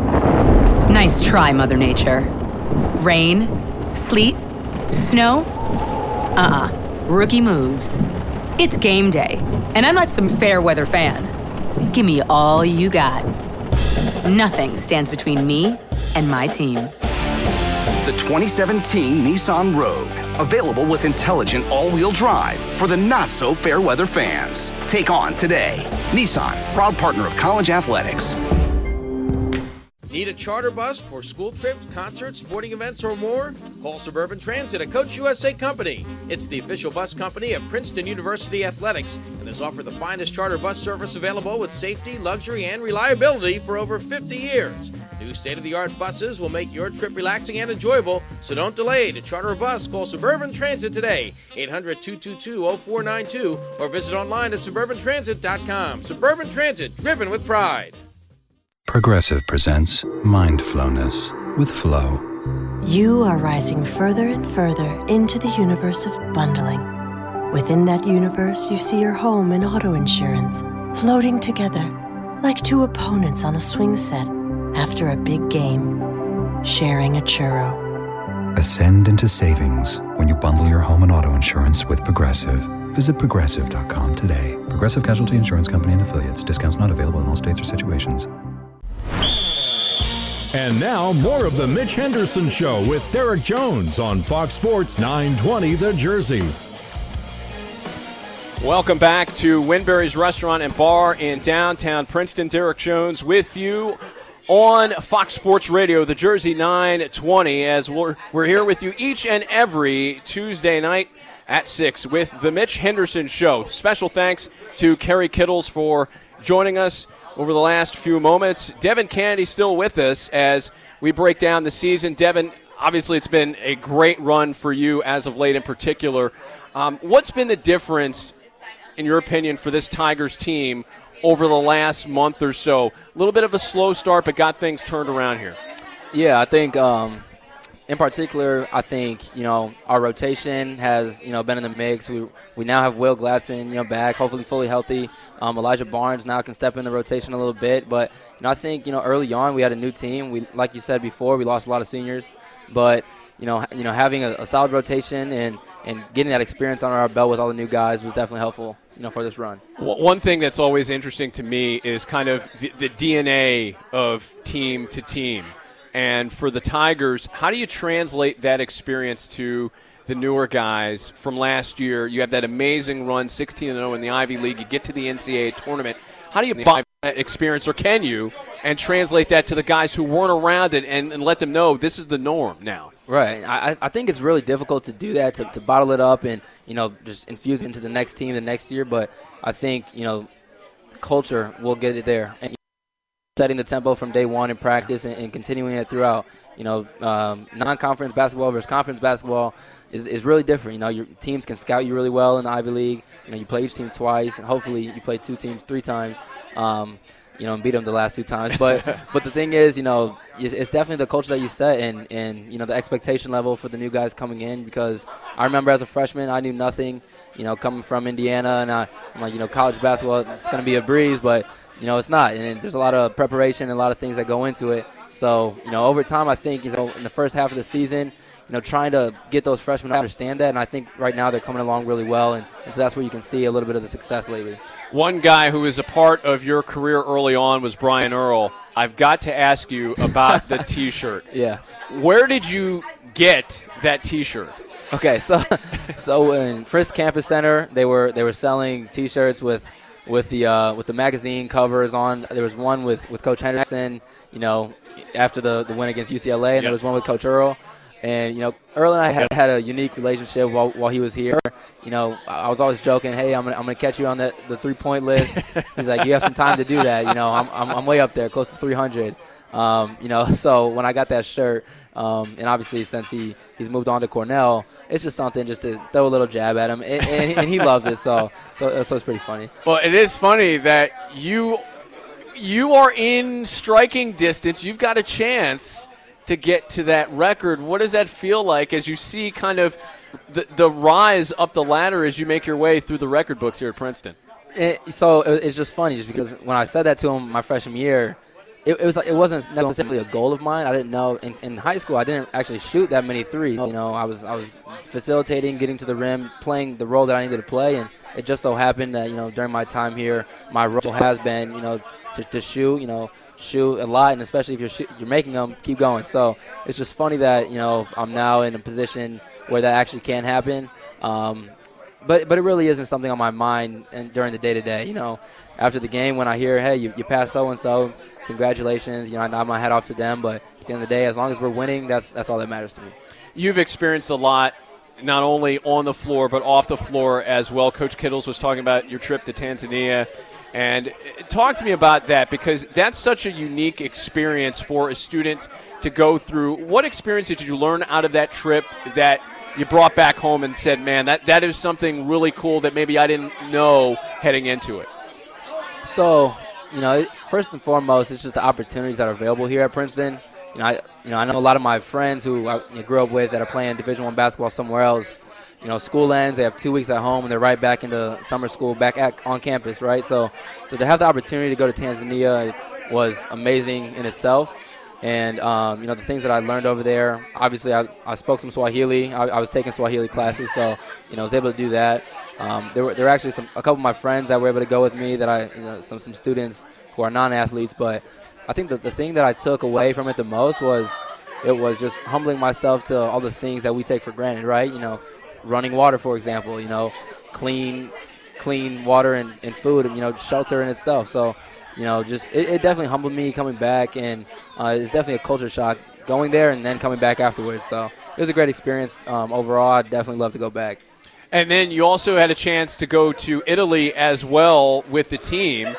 Nice try, Mother Nature. Rain? Sleet? Snow? Uh-uh. Rookie moves. It's game day, and I'm not some fair weather fan. Give me all you got. Nothing stands between me and my team. The twenty seventeen Nissan Rogue. Available with intelligent all-wheel drive for the not-so-fair weather fans. Take on today. Nissan, proud partner of college athletics. Need a charter bus for school trips, concerts, sporting events, or more? Call Suburban Transit, a Coach U S A company. It's the official bus company of Princeton University Athletics and has offered the finest charter bus service available with safety, luxury, and reliability for over fifty years. New state-of-the-art buses will make your trip relaxing and enjoyable, so don't delay. To charter a bus, call Suburban Transit today, eight hundred, two two two, oh four nine two, or visit online at suburban transit dot com. Suburban Transit, driven with pride. Progressive presents Mindfulness with Flow. You are rising further and further into the universe of bundling. Within that universe, you see your home and auto insurance floating together like two opponents on a swing set after a big game, sharing a churro. Ascend into savings when you bundle your home and auto insurance with Progressive. Visit progressive dot com today. Progressive Casualty Insurance Company and Affiliates. Discounts not available in all states or situations. And now, more of the Mitch Henderson Show with Derek Jones on Fox Sports nine twenty The Jersey. Welcome back to Winbury's Restaurant and Bar in downtown Princeton. Derek Jones with you on Fox Sports Radio, the Jersey nine twenty, as we're, we're here with you each and every Tuesday night at six with the Mitch Henderson Show. Special thanks to Kerry Kittles for joining us over the last few moments. Devin Kennedy still with us as we break down the season. Devin, obviously it's been a great run for you as of late in particular. Um, what's been the difference, in your opinion, for this Tigers team over the last month or so? A little bit of a slow start, but got things turned around here. Yeah, I think um, in particular, I think, you know, our rotation has, you know, been in the mix. We we now have Will Gladson, you know, back, hopefully fully healthy. Um, Elijah Barnes now can step in the rotation a little bit. But, you know, I think, you know, early on we had a new team. We, like you said before, we lost a lot of seniors. But, you know, you know, having a, a solid rotation and, and getting that experience under our belt with all the new guys was definitely helpful, you know, for this run. One thing that's always interesting to me is kind of the, the D N A of team to team. And for the Tigers, how do you translate that experience to the newer guys from last year? You have that amazing run, sixteen and oh in the Ivy League. You get to the N C double A tournament. How do you buy that experience, or can you, and translate that to the guys who weren't around it and, and let them know this is the norm now? Right. I, I think it's really difficult to do that, to, to bottle it up and, you know, just infuse it into the next team the next year. But I think, you know, culture will get it there. And setting the tempo from day one in practice and, and continuing it throughout. You know, um, non-conference basketball versus conference basketball is, is really different. You know, your teams can scout you really well in the Ivy League. You know, you play each team twice, and hopefully you play two teams three times. Um, you know, and beat them the last two times. But but the thing is, you know, it's definitely the culture that you set and, and, you know, the expectation level for the new guys coming in, because I remember as a freshman, I knew nothing, you know, coming from Indiana, and I, I'm like, you know, college basketball, it's going to be a breeze, but, you know, it's not. And there's a lot of preparation and a lot of things that go into it. So, you know, over time, I think, you know, in the first half of the season, you know, trying to get those freshmen to understand that, and I think right now they're coming along really well, and, and so that's where you can see a little bit of the success lately. One guy who was a part of your career early on was Brian Earl. I've got to ask you about the T-shirt. Yeah. Where did you get that T-shirt? Okay, so so in Frisk Campus Center, they were they were selling T-shirts with with the uh, with the magazine covers on. There was one with, with Coach Henderson, you know, after the, the win against U C L A, and yep. there was one with Coach Earl. And, you know, Earl and I had, had a unique relationship while while he was here. You know, I was always joking, hey, I'm gonna, I'm gonna catch you on the, the three-point list. He's like, you have some time to do that. You know, I'm I'm, I'm way up there, close to three hundred. Um, you know, so when I got that shirt, um, and obviously since he, he's moved on to Cornell, it's just something just to throw a little jab at him. And, and, and he loves it, so, so so it's pretty funny. Well, it is funny that you you are in striking distance. You've got a chance to get to that record. What does that feel like as you see kind of the, the rise up the ladder as you make your way through the record books here at Princeton? It, so it, it's just funny just because when I said that to him my freshman year, it, it was like it wasn't necessarily a goal of mine. I didn't know in, in high school I didn't actually shoot that many threes. You know, I was I was facilitating, getting to the rim, playing the role that I needed to play, and it just so happened that, you know, during my time here, my role has been, you know, to, to shoot, you know, shoot a lot, and especially if you're sh- you're making them, keep going. So it's just funny that, you know, I'm now in a position where that actually can happen. Um, but but it really isn't something on my mind and during the day-to-day. You know, after the game when I hear, hey, you, you passed so-and-so, congratulations, you know, I nod my hat off to them. But at the end of the day, as long as we're winning, that's that's all that matters to me. You've experienced a lot, not only on the floor but off the floor as well. Coach Kittles was talking about your trip to Tanzania. And talk to me about that, because that's such a unique experience for a student to go through. What experience did you learn out of that trip that you brought back home and said, man, that, that is something really cool that maybe I didn't know heading into it? So, you know, first and foremost, it's just the opportunities that are available here at Princeton. You know, I, you know, I know a lot of my friends who I you know, grew up with that are playing Division One basketball somewhere else. You know, school ends, they have two weeks at home, and they're right back into summer school, back at, on campus, right? So so to have the opportunity to go to Tanzania was amazing in itself. And, um, you know, the things that I learned over there, obviously I, I spoke some Swahili. I, I was taking Swahili classes, so, you know, I was able to do that. Um, there were there were actually some a couple of my friends that were able to go with me that I, you know, some, some students who are non-athletes. But I think that the thing that I took away from it the most was it was just humbling myself to all the things that we take for granted, right? You know, running water, for example, you know, clean clean water and, and food, you know, shelter in itself. So, you know, just it, it definitely humbled me coming back, and uh, it's definitely a culture shock going there and then coming back afterwards. So it was a great experience um, overall. I'd definitely love to go back. And then you also had a chance to go to Italy as well with the team.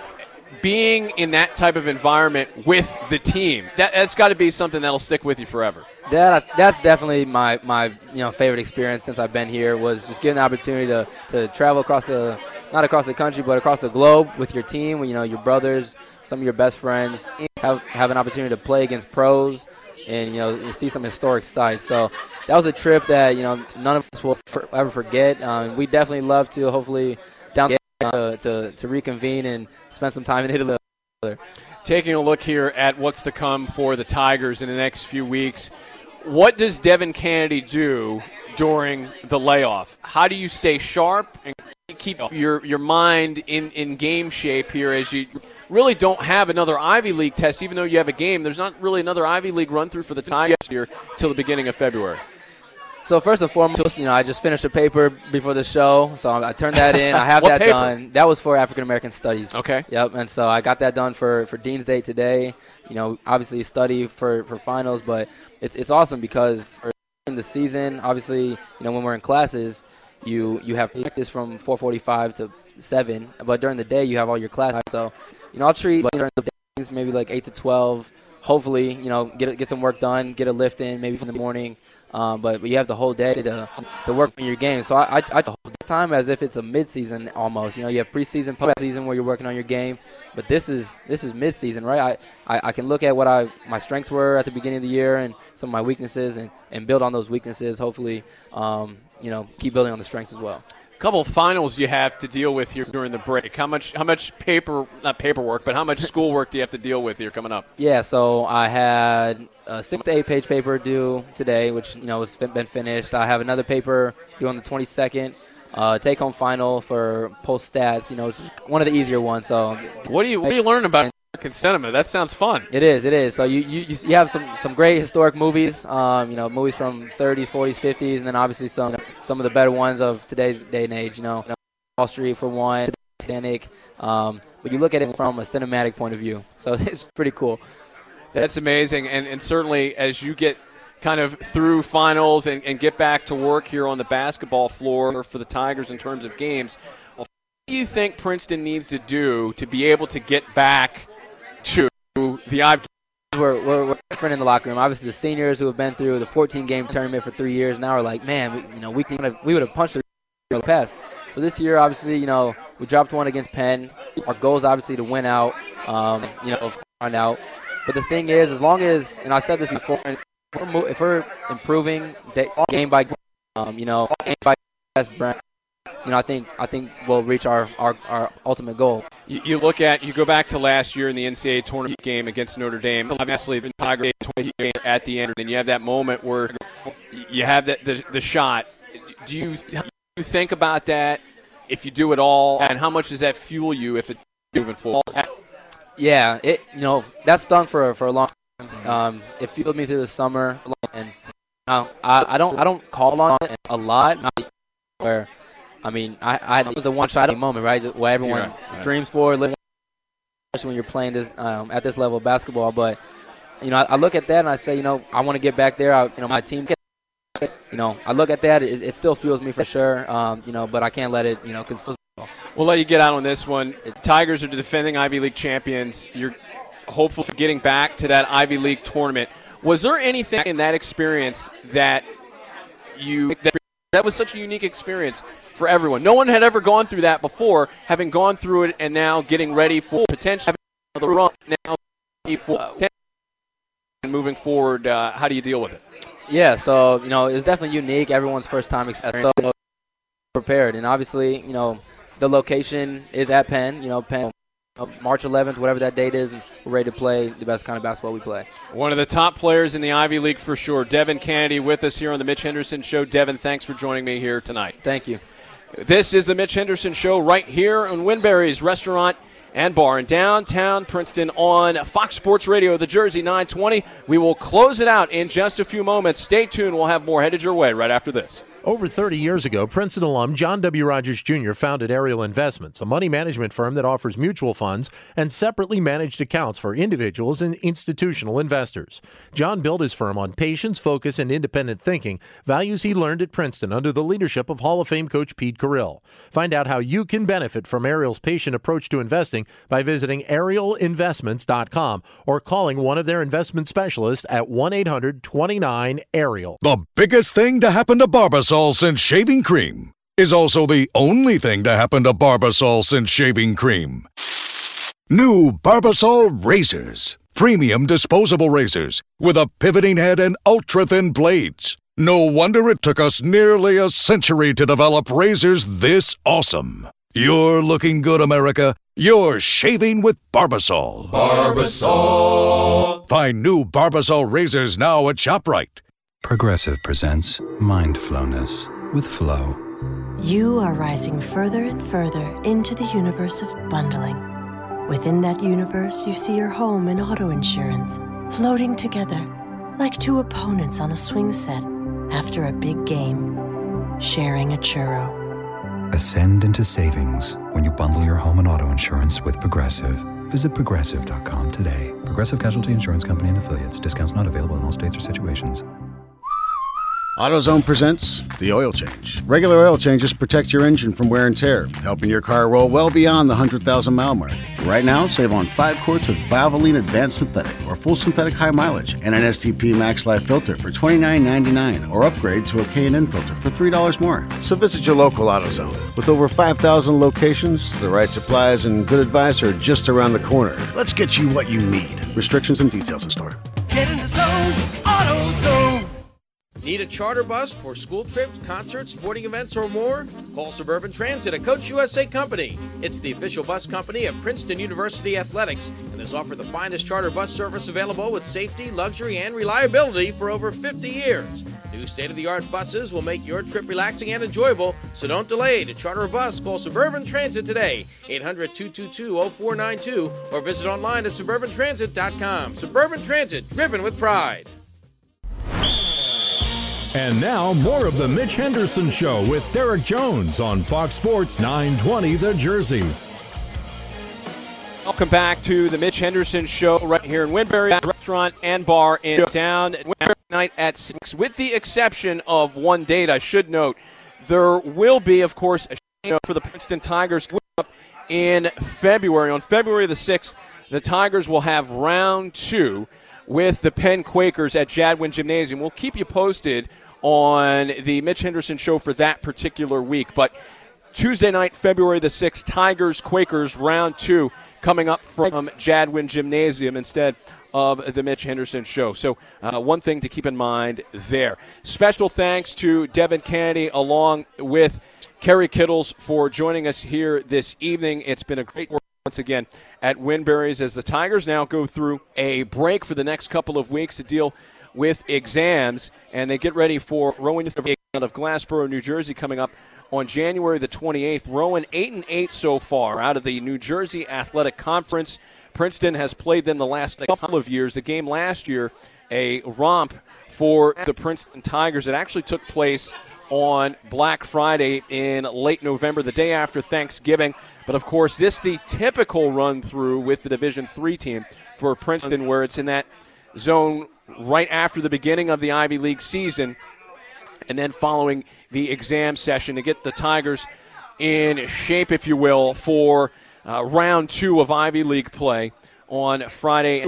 Being in that type of environment with the team, that, that's got to be something that'll stick with you forever. That that's definitely my, my you know favorite experience since I've been here, was just getting the opportunity to, to travel across the not across the country but across the globe with your team, you know, your brothers, some of your best friends, have have an opportunity to play against pros, and you know you see some historic sites. So that was a trip that you know none of us will for, ever forget. Um, we definitely love to hopefully down uh, to to reconvene and spend some time in Italy. Taking a look here at what's to come for the Tigers in the next few weeks. What does Devin Kennedy do during the layoff? How do you stay sharp and keep your your mind in, in game shape here, as you really don't have another Ivy League test, even though you have a game? There's not really another Ivy League run-through for the Tigers here till the beginning of February. So first and foremost, you know, I just finished a paper before the show, so I turned that in. I have that paper? done. That was for African American Studies. Okay. Yep. And so I got that done for, for Dean's Day today. You know, obviously study for, for finals, but it's it's awesome because in the season, obviously, you know, when we're in classes, you you have practice from four forty-five to seven, but during the day you have all your classes. So, you know, I'll treat during the days maybe like eight to twelve. Hopefully, you know, get get some work done, get a lift in maybe from the morning. Um, but, but you have the whole day to to work on your game. So I, I, I time as if it's a midseason almost. You know, you have preseason, postseason where you're working on your game, but this is this is midseason, right? I, I, I can look at what I my strengths were at the beginning of the year and some of my weaknesses and, and build on those weaknesses. Hopefully, um, you know, keep building on the strengths as well. Couple of finals you have to deal with here during the break. How much how much paper not paperwork, but how much schoolwork do you have to deal with here coming up? Yeah, so I had a six to eight page paper due today, which you know has been finished. I have another paper due on the twenty-second. Uh, take home final for post stats. You know, it's one of the easier ones. So what do you what do you learn about American cinema? That sounds fun. It is. It is. So you you, you have some, some great historic movies. Um, you know, movies from thirties, forties, fifties, and then obviously some some of the better ones of today's day and age. You know, Wall Street for one, Titanic. Um, but you look at it from a cinematic point of view. So it's pretty cool. That's amazing, and and certainly as you get kind of through finals and, and get back to work here on the basketball floor for the Tigers in terms of games, what do you think Princeton needs to do to be able to get back to the Ivy? We're, we're, we're different in the locker room. Obviously, the seniors who have been through the fourteen-game tournament for three years now are like, man, we, you know, we can we would have punched the in the past. So this year, obviously, you know, we dropped one against Penn. Our goal is obviously to win out, um, you know, find out. But the thing is, as long as, and I said this before, if we're, if we're improving day, game by game, um, you know, game by game, you know, I think I think we'll reach our, our, our ultimate goal. You, you look at, you go back to last year in the N C double A tournament game against Notre Dame. Obviously, the Tigers game at the end, and you have that moment where you have that the, the shot. Do you, do you think about that if you do it all, and how much does that fuel you if it's moving forward? Yeah, it you know that stung for for a long time. Um, it fueled me through the summer, and uh, I, I don't I don't call on it a lot. Where, I mean, I, I it was the one shot moment, right? Where everyone right, right. dreams for, especially when you're playing this um, at this level of basketball. But you know, I, I look at that and I say, you know, I want to get back there. I, you know, my team. You know, I look at that. It, it still fuels me for sure. Um, you know, but I can't let it. You know, consume. We'll let you get out on this one. Tigers are the defending Ivy League champions. You're hopeful for getting back to that Ivy League tournament. Was there anything in that experience that you that, that was such a unique experience for everyone? No one had ever gone through that before, having gone through it and now getting ready for potentially another run. Now, uh, moving forward, uh, how do you deal with it? Yeah, so, you know, it's definitely unique. Everyone's first time experience. So prepared. And obviously, you know, the location is at Penn. You know, Penn, March eleventh, whatever that date is, we're ready to play the best kind of basketball we play. One of the top players in the Ivy League for sure. Devin Kennedy with us here on the Mitch Henderson Show. Devin, thanks for joining me here tonight. Thank you. This is the Mitch Henderson Show right here on Winberry's Restaurant and Bar in downtown Princeton on Fox Sports Radio, the Jersey nine twenty. We will close it out in just a few moments. Stay tuned. We'll have more headed your way right after this. Over thirty years ago, Princeton alum John W. Rogers Junior founded Ariel Investments, a money management firm that offers mutual funds and separately managed accounts for individuals and institutional investors. John built his firm on patience, focus, and independent thinking, values he learned at Princeton under the leadership of Hall of Fame coach Pete Carrill. Find out how you can benefit from Ariel's patient approach to investing by visiting ariel investments dot com or calling one of their investment specialists at one eight hundred twenty-nine Ariel. The biggest thing to happen to Barbasol since shaving cream is also the only thing to happen to Barbasol since shaving cream. New Barbasol razors. Premium disposable razors with a pivoting head and ultra-thin blades. No wonder it took us nearly a century to develop razors this awesome. You're looking good, America. You're shaving with Barbasol. Barbasol. Find new Barbasol razors now at ShopRite. Progressive presents Mindfulness with Flow. You are rising further and further into the universe of bundling. Within that universe, you see your home and auto insurance floating together like two opponents on a swing set after a big game, sharing a churro. Ascend into savings when you bundle your home and auto insurance with Progressive. Visit Progressive dot com today. Progressive Casualty Insurance Company and Affiliates. Discounts not available in all states or situations. AutoZone presents the oil change. Regular oil changes protect your engine from wear and tear, helping your car roll well beyond the one hundred thousand mile mark. Right now, save on five quarts of Valvoline Advanced Synthetic or full synthetic high mileage and an S T P Max Life filter for twenty-nine ninety-nine, or upgrade to a K and N filter for three dollars more. So visit your local AutoZone. With over five thousand locations, the right supplies and good advice are just around the corner. Let's get you what you need. Restrictions and details in store. Get in the zone, AutoZone. Need a charter bus for school trips, concerts, sporting events, or more? Call Suburban Transit, a Coach U S A company. It's the official bus company of Princeton University Athletics and has offered the finest charter bus service available with safety, luxury, and reliability for over fifty years. New state-of-the-art buses will make your trip relaxing and enjoyable, so don't delay. To charter a bus, call Suburban Transit today, eight hundred, two two two, oh four nine two, or visit online at suburban transit dot com. Suburban Transit, driven with pride. And now, more of the Mitch Henderson Show with Derek Jones on Fox Sports nine twenty The Jersey. Welcome back to the Mitch Henderson Show right here in Winbury, restaurant and bar in down Winbury night at six. With the exception of one date, I should note, there will be, of course, a show for the Princeton Tigers in February. On February the sixth, the Tigers will have round two with the Penn Quakers at Jadwin Gymnasium. We'll keep you posted on the Mitch Henderson Show for that particular week. But Tuesday night, February the sixth, Tigers Quakers round two coming up from Jadwin Gymnasium instead of the Mitch Henderson Show. So uh, one thing to keep in mind there. Special thanks to Devin Kennedy along with Kerry Kittles for joining us here this evening. It's been a great work once again at Winbury's as the Tigers now go through a break for the next couple of weeks to deal with exams, and they get ready for Rowan out of Glassboro, New Jersey, coming up on January the twenty-eighth. Rowan eight and eight so far out of the New Jersey Athletic Conference. Princeton has played them the last couple of years. The game last year, a romp for the Princeton Tigers. It actually took place on Black Friday in late November, the day after Thanksgiving. But, of course, this is the typical run-through with the Division three team for Princeton, where it's in that zone right after the beginning of the Ivy League season and then following the exam session to get the Tigers in shape, if you will, for uh, round two of Ivy League play on Friday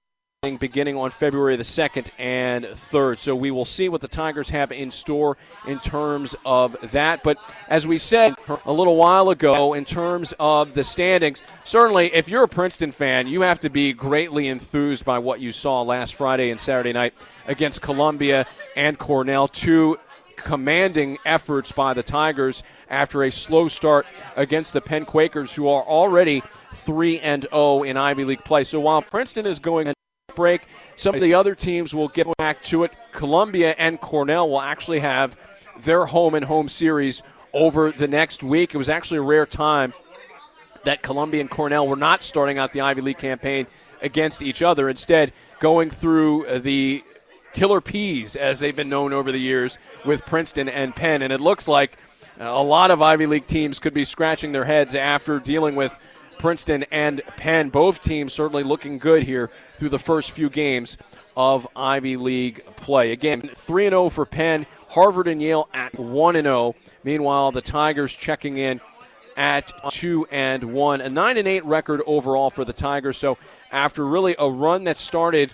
and beginning on February the second and third. So we will see what the Tigers have in store in terms of that. But as we said a little while ago, in terms of the standings, certainly if you're a Princeton fan, you have to be greatly enthused by what you saw last Friday and Saturday night against Columbia and Cornell, two commanding efforts by the Tigers after a slow start against the Penn Quakers, who are already three and oh in Ivy League play. So while Princeton is going break, some of the other teams will get back to it. Columbia and Cornell will actually have their home and home series over the next week. It was actually a rare time that Columbia and Cornell were not starting out the Ivy League campaign against each other, instead going through the Killer Peas, as they've been known over the years, with Princeton and Penn. And it looks like a lot of Ivy League teams could be scratching their heads after dealing with Princeton and Penn. Both teams certainly looking good here through the first few games of Ivy League play. Again, three and oh for Penn, Harvard and Yale at one and oh. Meanwhile, the Tigers checking in at two and one. A nine and eight record overall for the Tigers. So after really a run that started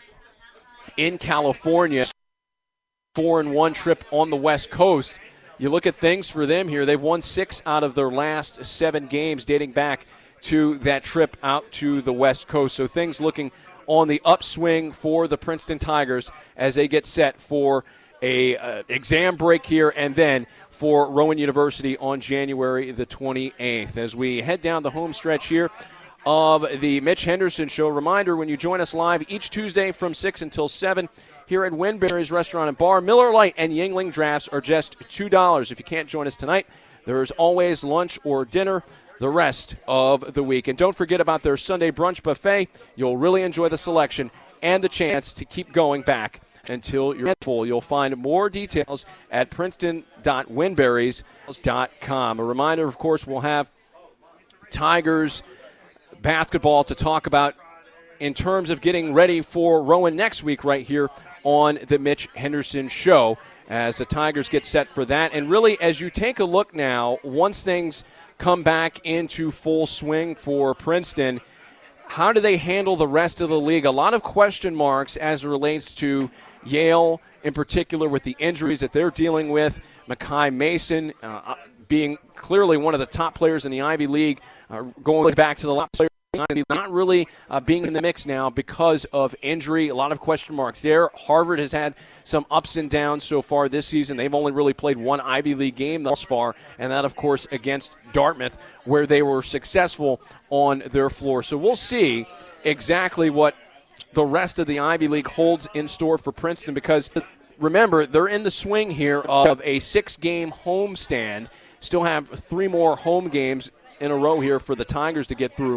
in California, four and one trip on the West Coast, you look at things for them here. They've won six out of their last seven games dating back to that trip out to the West Coast. So things looking on the upswing for the Princeton Tigers as they get set for a uh, exam break here and then for Rowan University on January the twenty-eighth. As we head down the home stretch here of the Mitch Henderson Show, reminder, when you join us live each Tuesday from six until seven here at Winbury's Restaurant and Bar, Miller Lite and Yingling drafts are just two dollars. If you can't join us tonight, there is always lunch or dinner the rest of the week. And don't forget about their Sunday brunch buffet. You'll really enjoy the selection and the chance to keep going back until you're full. You'll find more details at princeton dot winberries dot com. A reminder, of course, we'll have Tigers basketball to talk about in terms of getting ready for Rowan next week right here on the Mitch Henderson Show as the Tigers get set for that. And really, as you take a look now, once things come back into full swing for Princeton, how do they handle the rest of the league? A lot of question marks as it relates to Yale in particular with the injuries that they're dealing with. Makai Mason uh, being clearly one of the top players in the Ivy League, uh, going back to the last player. Not really uh, being in the mix now because of injury. A lot of question marks there. Harvard has had some ups and downs so far this season. They've only really played one Ivy League game thus far, and that, of course, against Dartmouth, where they were successful on their floor. So we'll see exactly what the rest of the Ivy League holds in store for Princeton because, remember, they're in the swing here of a six-game homestand. Still have three more home games in a row here for the Tigers to get through,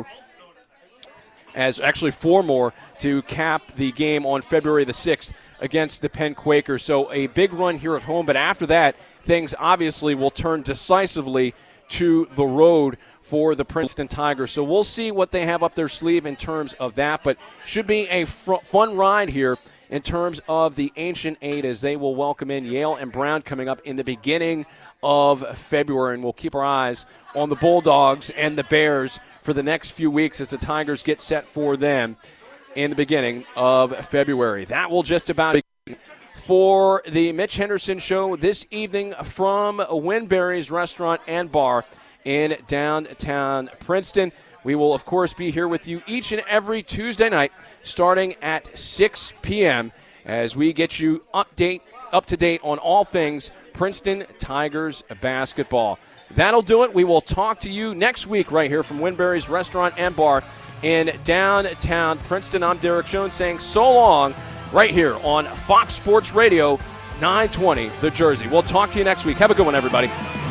as actually four more to cap the game on February the sixth against the Penn Quakers. So a big run here at home, but after that, things obviously will turn decisively to the road for the Princeton Tigers. So we'll see what they have up their sleeve in terms of that, but should be a fr- fun ride here in terms of the Ancient Eight as they will welcome in Yale and Brown coming up in the beginning of February, and we'll keep our eyes on the Bulldogs and the Bears for the next few weeks as the Tigers get set for them in the beginning of February. That will just about be for the Mitch Henderson Show this evening from Winberry's Restaurant and Bar in downtown Princeton. We will, of course, be here with you each and every Tuesday night starting at six p.m. as we get you update, up to date on all things Princeton Tigers basketball. That'll do it. We will talk to you next week right here from Winberry's Restaurant and Bar in downtown Princeton. I'm Derek Jones saying so long right here on Fox Sports Radio nine twenty The Jersey. We'll talk to you next week. Have a good one, everybody.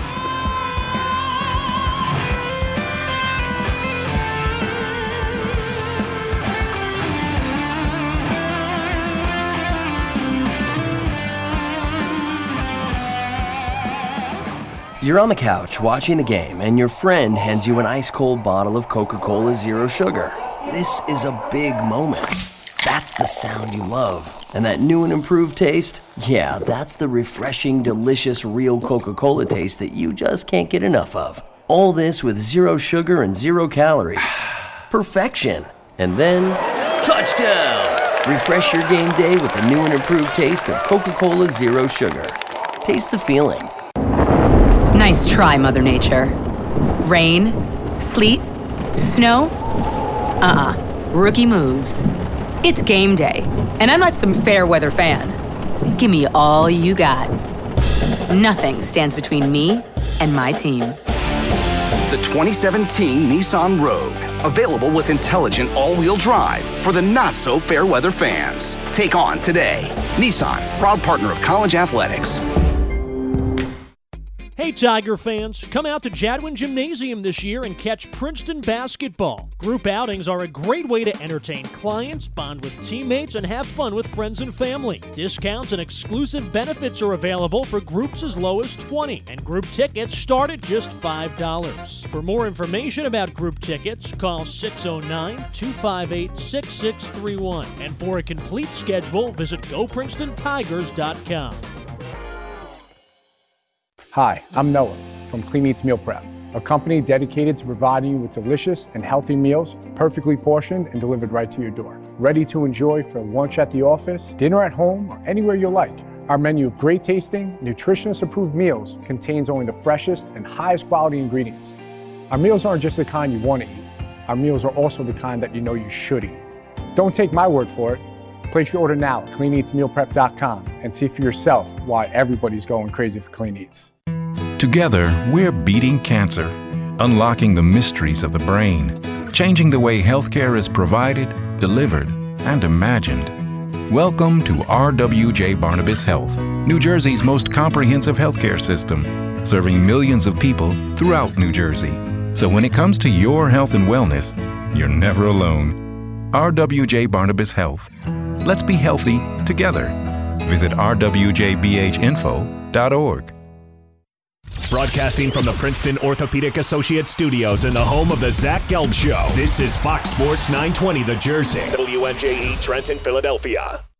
You're on the couch watching the game, and your friend hands you an ice-cold bottle of Coca-Cola Zero Sugar. This is a big moment. That's the sound you love. And that new and improved taste? Yeah, that's the refreshing, delicious, real Coca-Cola taste that you just can't get enough of. All this with zero sugar and zero calories. Perfection. And then, touchdown! Refresh your game day with the new and improved taste of Coca-Cola Zero Sugar. Taste the feeling. Nice try, Mother Nature. Rain? Sleet? Snow? Uh-uh. Rookie moves. It's game day, and I'm not some fair weather fan. Give me all you got. Nothing stands between me and my team. The twenty seventeen Nissan Rogue. Available with intelligent all-wheel drive for the not-so-fair-weather fans. Take on today. Nissan, proud partner of college athletics. Hey Tiger fans, come out to Jadwin Gymnasium this year and catch Princeton basketball. Group outings are a great way to entertain clients, bond with teammates, and have fun with friends and family. Discounts and exclusive benefits are available for groups as low as twenty dollars, and group tickets start at just five dollars. For more information about group tickets, call six oh nine, two five eight, six six three one. And for a complete schedule, visit go princeton tigers dot com. Hi, I'm Noah from Clean Eats Meal Prep, a company dedicated to providing you with delicious and healthy meals, perfectly portioned and delivered right to your door. Ready to enjoy for lunch at the office, dinner at home, or anywhere you like. Our menu of great tasting, nutritionist-approved meals contains only the freshest and highest quality ingredients. Our meals aren't just the kind you want to eat. Our meals are also the kind that you know you should eat. Don't take my word for it. Place your order now at clean eats meal prep dot com and see for yourself why everybody's going crazy for Clean Eats. Together, we're beating cancer, unlocking the mysteries of the brain, changing the way healthcare is provided, delivered, and imagined. Welcome to R W J Barnabas Health, New Jersey's most comprehensive healthcare system, serving millions of people throughout New Jersey. So when it comes to your health and wellness, you're never alone. R W J Barnabas Health. Let's be healthy together. Visit r w j b h info dot org. Broadcasting from the Princeton Orthopedic Associates studios in the home of the Zach Gelb Show. This is Fox Sports nine twenty The Jersey. W N J E Trenton, Philadelphia.